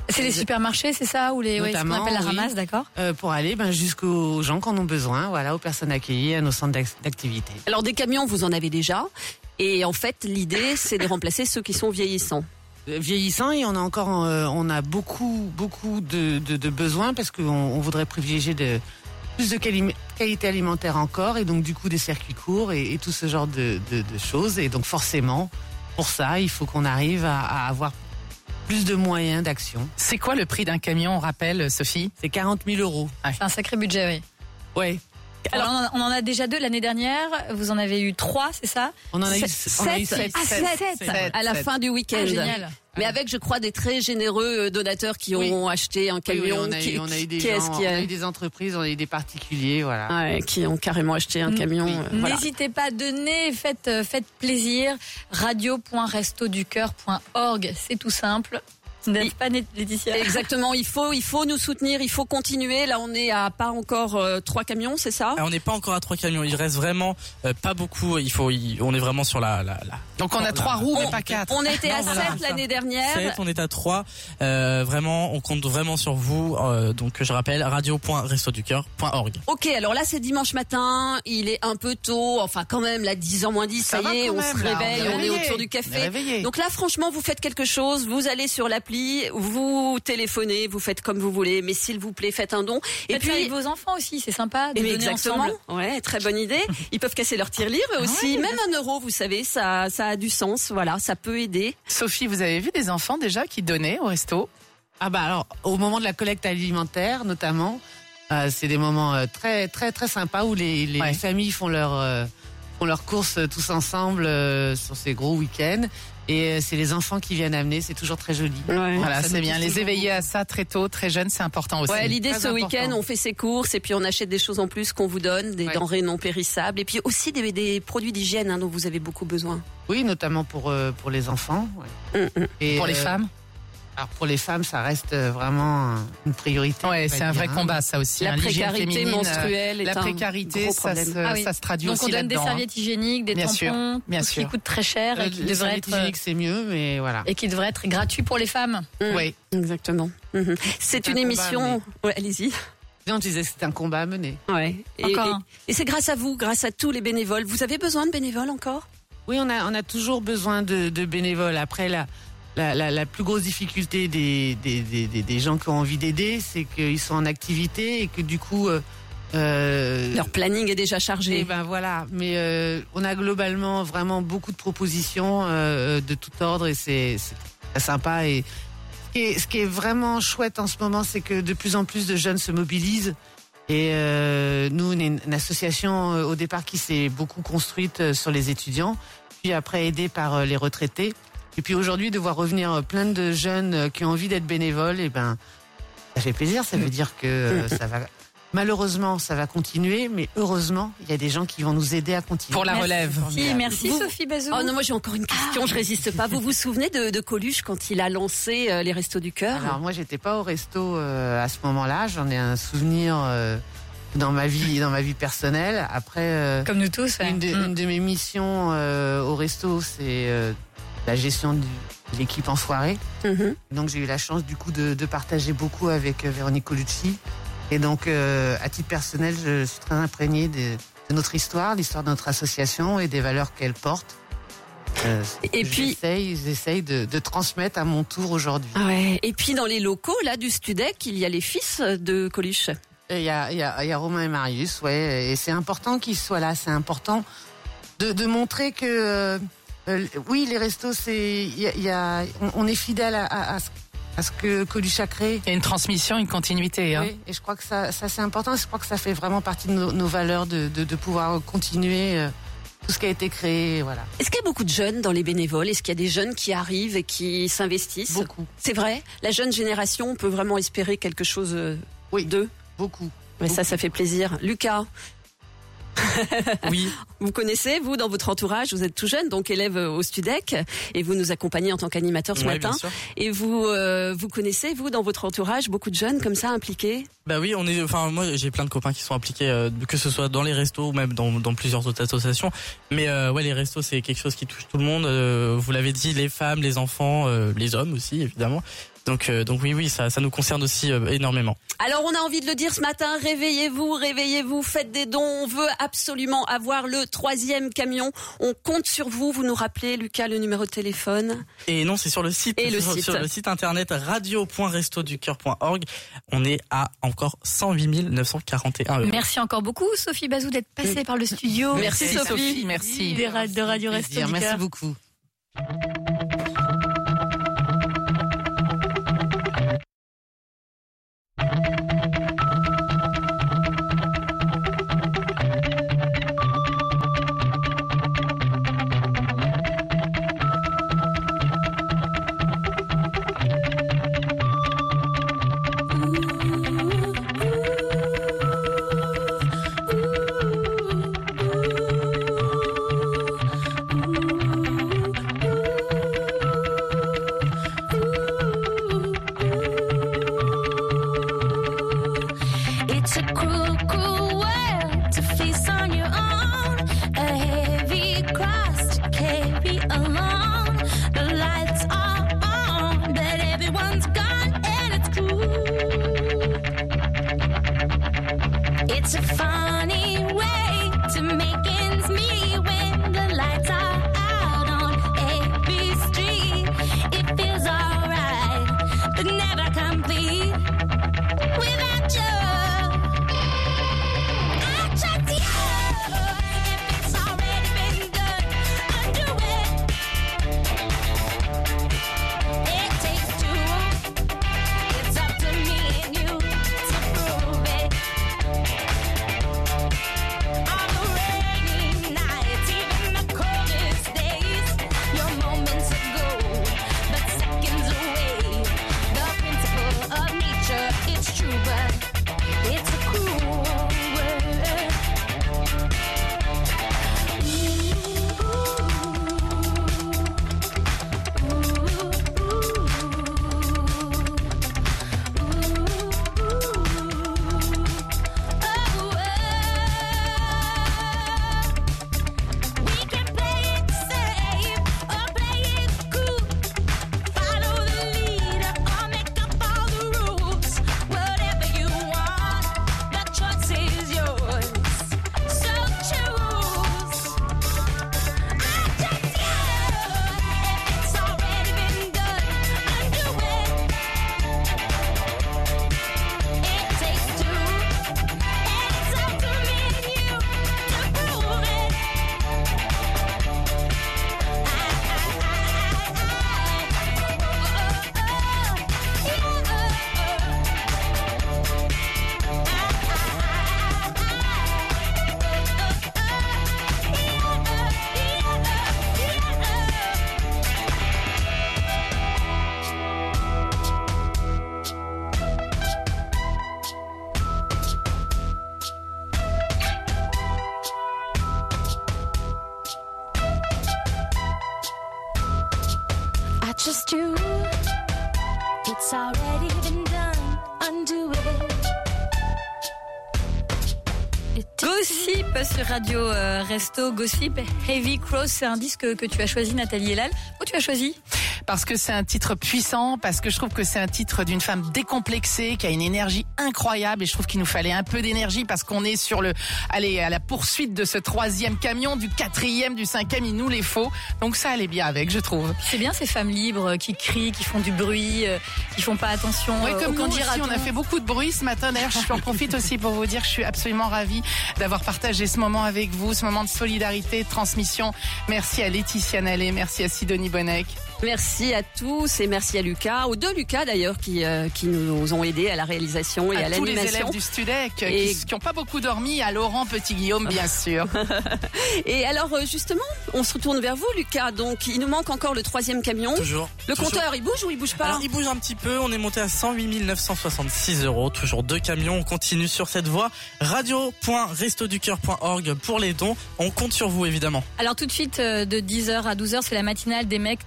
C'est les supermarchés, c'est ça, ou les ouais, ce qu'on appelle la oui. ramasse, d'accord. Euh, pour aller ben, jusqu'aux gens qui en ont besoin, voilà, aux personnes accueillies, à nos centres d'ac- d'activité. Alors des camions, vous en avez déjà. Et en fait, l'idée, c'est de remplacer ceux qui sont vieillissants. Euh, Vieillissant, et on a encore, euh, on a beaucoup, beaucoup de, de, de besoins parce qu'on on voudrait privilégier de, plus de quali- qualité alimentaire encore, et donc du coup des circuits courts et, et tout ce genre de, de, de choses. Et donc forcément, pour ça, il faut qu'on arrive à, à avoir plus de moyens d'action. C'est quoi le prix d'un camion, on rappelle, Sophie? C'est quarante mille euros. Ouais. C'est un sacré budget, oui. Ouais. Alors, Alors on, en a, on en a déjà deux l'année dernière. Vous en avez eu trois, c'est ça? On en a eu, sept, on a eu sept, ah, sept, sept, sept, à la sept. fin du week-end. Ah, génial. Mais avec, je crois, des très généreux donateurs qui Oui. ont acheté un camion. Oui, oui, on, a qui, eu, on a eu des qui gens, est-ce qui on a... a eu des entreprises, on a eu des particuliers, voilà. Ouais, qui ont carrément acheté un camion. Oui. euh, voilà. N'hésitez pas à donner, faites, euh, faites plaisir. radio point resto du cœur point org, c'est tout simple. N'est-ce pas, Laetitia? Exactement, il faut, il faut nous soutenir, il faut continuer. Là, on est à pas encore euh, trois camions, c'est ça? Ah, on n'est pas encore à trois camions. Il reste vraiment euh, pas beaucoup. Il faut, il, on est vraiment sur la. la, la Donc on a la- trois roues, on, mais pas quatre. On était Non, à voilà, sept c'est ça. l'année dernière. sept, on est à trois. Euh, vraiment, on compte vraiment sur vous. Euh, donc je rappelle, radio point resto du cœur point org. Ok, alors là c'est dimanche matin, il est un peu tôt, enfin quand même, là dix heures moins dix, ça, Ça va y est, quand on même, se là, réveille, on est on est réveillés. autour du On est café. réveillés. Donc là franchement, vous faites quelque chose, vous allez sur l'appli, vous téléphonez, vous faites comme vous voulez, mais s'il vous plaît, faites un don. Et Faites ça avec vos enfants aussi, c'est sympa de Eh bien, donner exactement. ensemble. Ouais, très bonne idée. Ils peuvent casser leur tirelire eux aussi. Ouais, Même un euro, vous savez, ça, ça a du sens. Voilà, ça peut aider. Sophie, vous avez vu des enfants déjà qui donnaient au resto? Ah bah alors, au moment de la collecte alimentaire, notamment, euh, c'est des moments euh, très très très sympas où les, les Ouais. familles font leur euh, font leurs courses euh, tous ensemble euh, sur ces gros week-ends. Et euh, c'est les enfants qui viennent amener, c'est toujours très joli. Ouais. Voilà, Ça c'est nous bien. touche Les toujours éveiller à ça très tôt, très jeune, c'est important aussi. Ouais, l'idée Très ce important. week-end, on fait ses courses et puis on achète des choses en plus qu'on vous donne, des Ouais. denrées non périssables et puis aussi des, des produits d'hygiène hein, dont vous avez beaucoup besoin. Oui, notamment pour euh, pour les enfants. Ouais. Mm, mm. Et, Pour les euh, femmes? Alors pour les femmes, ça reste euh, vraiment une priorité. Ouais, on va c'est un dire, vrai hein. combat, ça aussi. La hein. L'hygiène précarité féminine, menstruelle euh, est La un précarité, gros ça problème. se, Ah oui. ça se traduit Donc aussi on donne des là-dedans. hein. serviettes hygiéniques, des Bien tampons, sûr, bien tout ce qui sûr. coûte très cher Euh, et qui les devrait serviettes être hygiéniques, c'est mieux, mais voilà. et qui devrait être gratuit pour les femmes. Mm. Oui. Exactement. Mhm. C'est C'est une un émission. combat, Ouais, allez-y. Non, tu disais que c'est un combat à mener. Ouais. Et, Encore et- un. et c'est grâce à vous, grâce à tous les bénévoles. Vous avez besoin de bénévoles encore? Oui, on a, on a toujours besoin de, de bénévoles. Après, la, la, la, la plus grosse difficulté des, des, des, des, des gens qui ont envie d'aider, c'est qu'ils sont en activité et que du coup... Euh, euh, Leur planning est déjà chargé. et ben voilà, mais euh, on a globalement vraiment beaucoup de propositions euh, de tout ordre et c'est c'est très sympa. Et ce qui est, ce qui est vraiment chouette en ce moment, c'est que de plus en plus de jeunes se mobilisent. Et euh, nous, on est une, une association euh, au départ qui s'est beaucoup construite euh, sur les étudiants, puis après aidée par euh, les retraités. Et puis aujourd'hui, de voir revenir euh, plein de jeunes euh, qui ont envie d'être bénévoles, et ben ça fait plaisir. Ça veut dire que euh, ça va. Malheureusement, ça va continuer, mais heureusement, il y a des gens qui vont nous aider à continuer. Pour la relève. Si, merci Vous- Sophie Bazou. Oh non, moi j'ai encore une question, je résiste pas. Vous vous souvenez de, de Coluche quand il a lancé euh, les Restos du Cœur? Alors moi, j'étais pas au resto euh, à ce moment-là. J'en ai un souvenir euh, dans ma vie, dans ma vie personnelle. Après, euh, Comme nous tous. ouais. une, de, Mm. une de mes missions euh, au resto, c'est euh, la gestion du- de l'équipe en soirée. Mhm. Donc j'ai eu la chance du coup de, de partager beaucoup avec euh, Véronique Colucci. Et donc, euh, à titre personnel, je suis très imprégnée de, de notre histoire, l'histoire de notre association et des valeurs qu'elle porte. Euh, Et puis- j'essaye, j'essaye de, de transmettre à mon tour aujourd'hui. Ah ouais. Et puis dans les locaux là du Studec, il y a les fils de Coluche. Et Il y a, il y, a, il y a Romain et Marius, ouais, et c'est important qu'ils soient là. C'est important de, de montrer que, euh, euh, oui, les restos, c'est, il y a, il y a- on, on est fidèle à, à, à ce, à ce que Coluche a créé. Il y a une transmission, une continuité. Hein. Oui, et je crois que ça, ça c'est important. Je crois que ça fait vraiment partie de nos, nos valeurs de, de, de pouvoir continuer euh, tout ce qui a été créé. Voilà. Est-ce qu'il y a beaucoup de jeunes dans les bénévoles? Est-ce qu'il y a des jeunes qui arrivent et qui s'investissent? Beaucoup. C'est vrai? La jeune génération, on peut vraiment espérer quelque chose euh, Oui. d'eux? Beaucoup. Mais ça, ça fait plaisir. Lucas, Oui. vous connaissez, vous, dans votre entourage, vous êtes tout jeune, donc élève au Studec, et vous nous accompagnez en tant qu'animateur ce Ouais, matin. bien sûr. Et vous, euh, vous connaissez, vous, dans votre entourage, beaucoup de jeunes comme ça impliqués? Bah oui, on est. Enfin, moi, j'ai plein de copains qui sont impliqués, euh, que ce soit dans les restos ou même dans, dans plusieurs autres associations. Mais euh, ouais, les restos, c'est quelque chose qui touche tout le monde. Euh, vous l'avez dit, les femmes, les enfants, euh, les hommes aussi, évidemment. Donc, euh, donc oui, oui, ça, ça nous concerne aussi euh, énormément. Alors on a envie de le dire ce matin, réveillez-vous, réveillez-vous, faites des dons. On veut absolument avoir le troisième camion. On compte sur vous. Vous nous rappelez, Lucas, le numéro de téléphone? Et non, c'est sur le site. Et le sur, site. sur le site internet radio point resto du cœur point org. On est à encore cent huit mille neuf cent quarante et un euros. Merci encore beaucoup, Sophie Bazou, d'être passée par le studio. Merci, Sophie. Sophie, merci. Des ra- de Radio Resto du Cœur. Merci beaucoup. It's a cruel, cruel world to face on your own. A heavy cross to carry along. The lights are on, but everyone's gone, and it's cruel. It's a funny way to make ends meet when the lights are out on every street. It feels alright, but never complete without you. It's true, but it's a cruel world. We can play it safe or play it cool. Follow the leader or make up all the rules. Whatever you want, the choice is yours. So choose. I trust you. If it's already been done, undo it. It takes two, and it's up to me and you to prove it. I trust you. It's already been done. Undo it. Gossip sur Radio euh, Resto. Gossip, Heavy Cross, c'est un disque que tu as choisi, Nathalie Elal. Pourquoi tu as choisi? Parce que c'est un titre puissant, parce que je trouve que c'est un titre d'une femme décomplexée, qui a une énergie incroyable, et je trouve qu'il nous fallait un peu d'énergie parce qu'on est sur le, allez, à la poursuite de ce troisième camion, du quatrième, du cinquième, il nous les faut. Donc ça allait bien avec, je trouve. C'est bien ces femmes libres qui crient, qui font du bruit, euh, qui font pas attention. Oui, euh, comme au nous aussi, candidat. on a fait beaucoup de bruit ce matin. D'ailleurs, je en profite aussi pour vous dire que je suis absolument ravie d'avoir partagé ce moment avec vous, ce moment de solidarité, de transmission. Merci à Laetitia Nallet, merci à Sidonie Bonnec. Merci à tous et merci à Lucas, aux deux Lucas d'ailleurs qui euh, qui nous ont aidés à la réalisation et à, à tous l'animation. les élèves du Studec et... qui n'ont pas beaucoup dormi, à Laurent Petit-Guillaume bien sûr. Et alors justement, on se retourne vers vous Lucas, donc il nous manque encore le troisième camion. Toujours. Le toujours. compteur, il bouge ou il bouge pas? Alors il bouge un petit peu, on est monté à cent huit mille neuf cent soixante-six euros, toujours deux camions, on continue sur cette voie. radio point resto du cœur point org pour les dons, on compte sur vous évidemment. Alors tout de suite, euh, de dix heures à douze heures, c'est la matinale des mecs très en retard.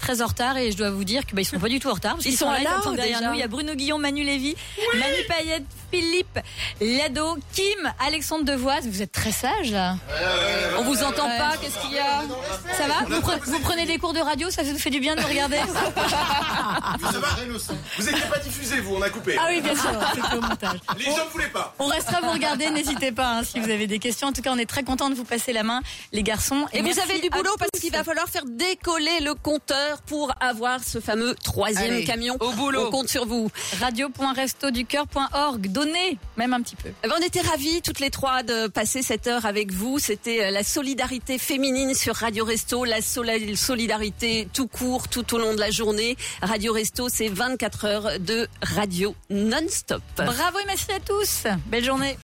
retard et je dois vous dire que bah, ils sont pas du tout en retard. Parce Ils qu'ils sont là, à ils l'heure, attendent derrière déjà. nous. Il y a Bruno Guillon, Manu Lévy, Manu Payette, Philippe Lado, Kim, Alexandre Devoise. Vous êtes très sages là. On vous entend Ouais. pas, qu'est-ce qu'il y a? Ça va vous, pre- vous prenez des cours de radio, ça vous fait du bien de nous regarder? Ça va, vous n'étiez pas diffusé, vous, on a coupé. Ah oui, bien sûr, c'est au montage. Les gens ne voulaient pas. On restera vous regarder, n'hésitez pas hein, si vous avez des questions. En tout cas, on est très contents de vous passer la main, les garçons. Et vous merci avez du à boulot tous. parce qu'il va falloir faire décoller le compteur pour avoir ce fameux troisième Allez, camion. au boulot. On compte sur vous. radio point resto du cœur point org. Donnez, même un petit peu. Eh ben, on était ravis toutes les trois de passer cette heure avec vous. C'était la solidarité féminine sur Radio Resto, la sola- solidarité tout court, tout au long de la journée. Radio Resto, c'est vingt-quatre heures de radio non-stop. Bravo et merci à tous. Belle journée.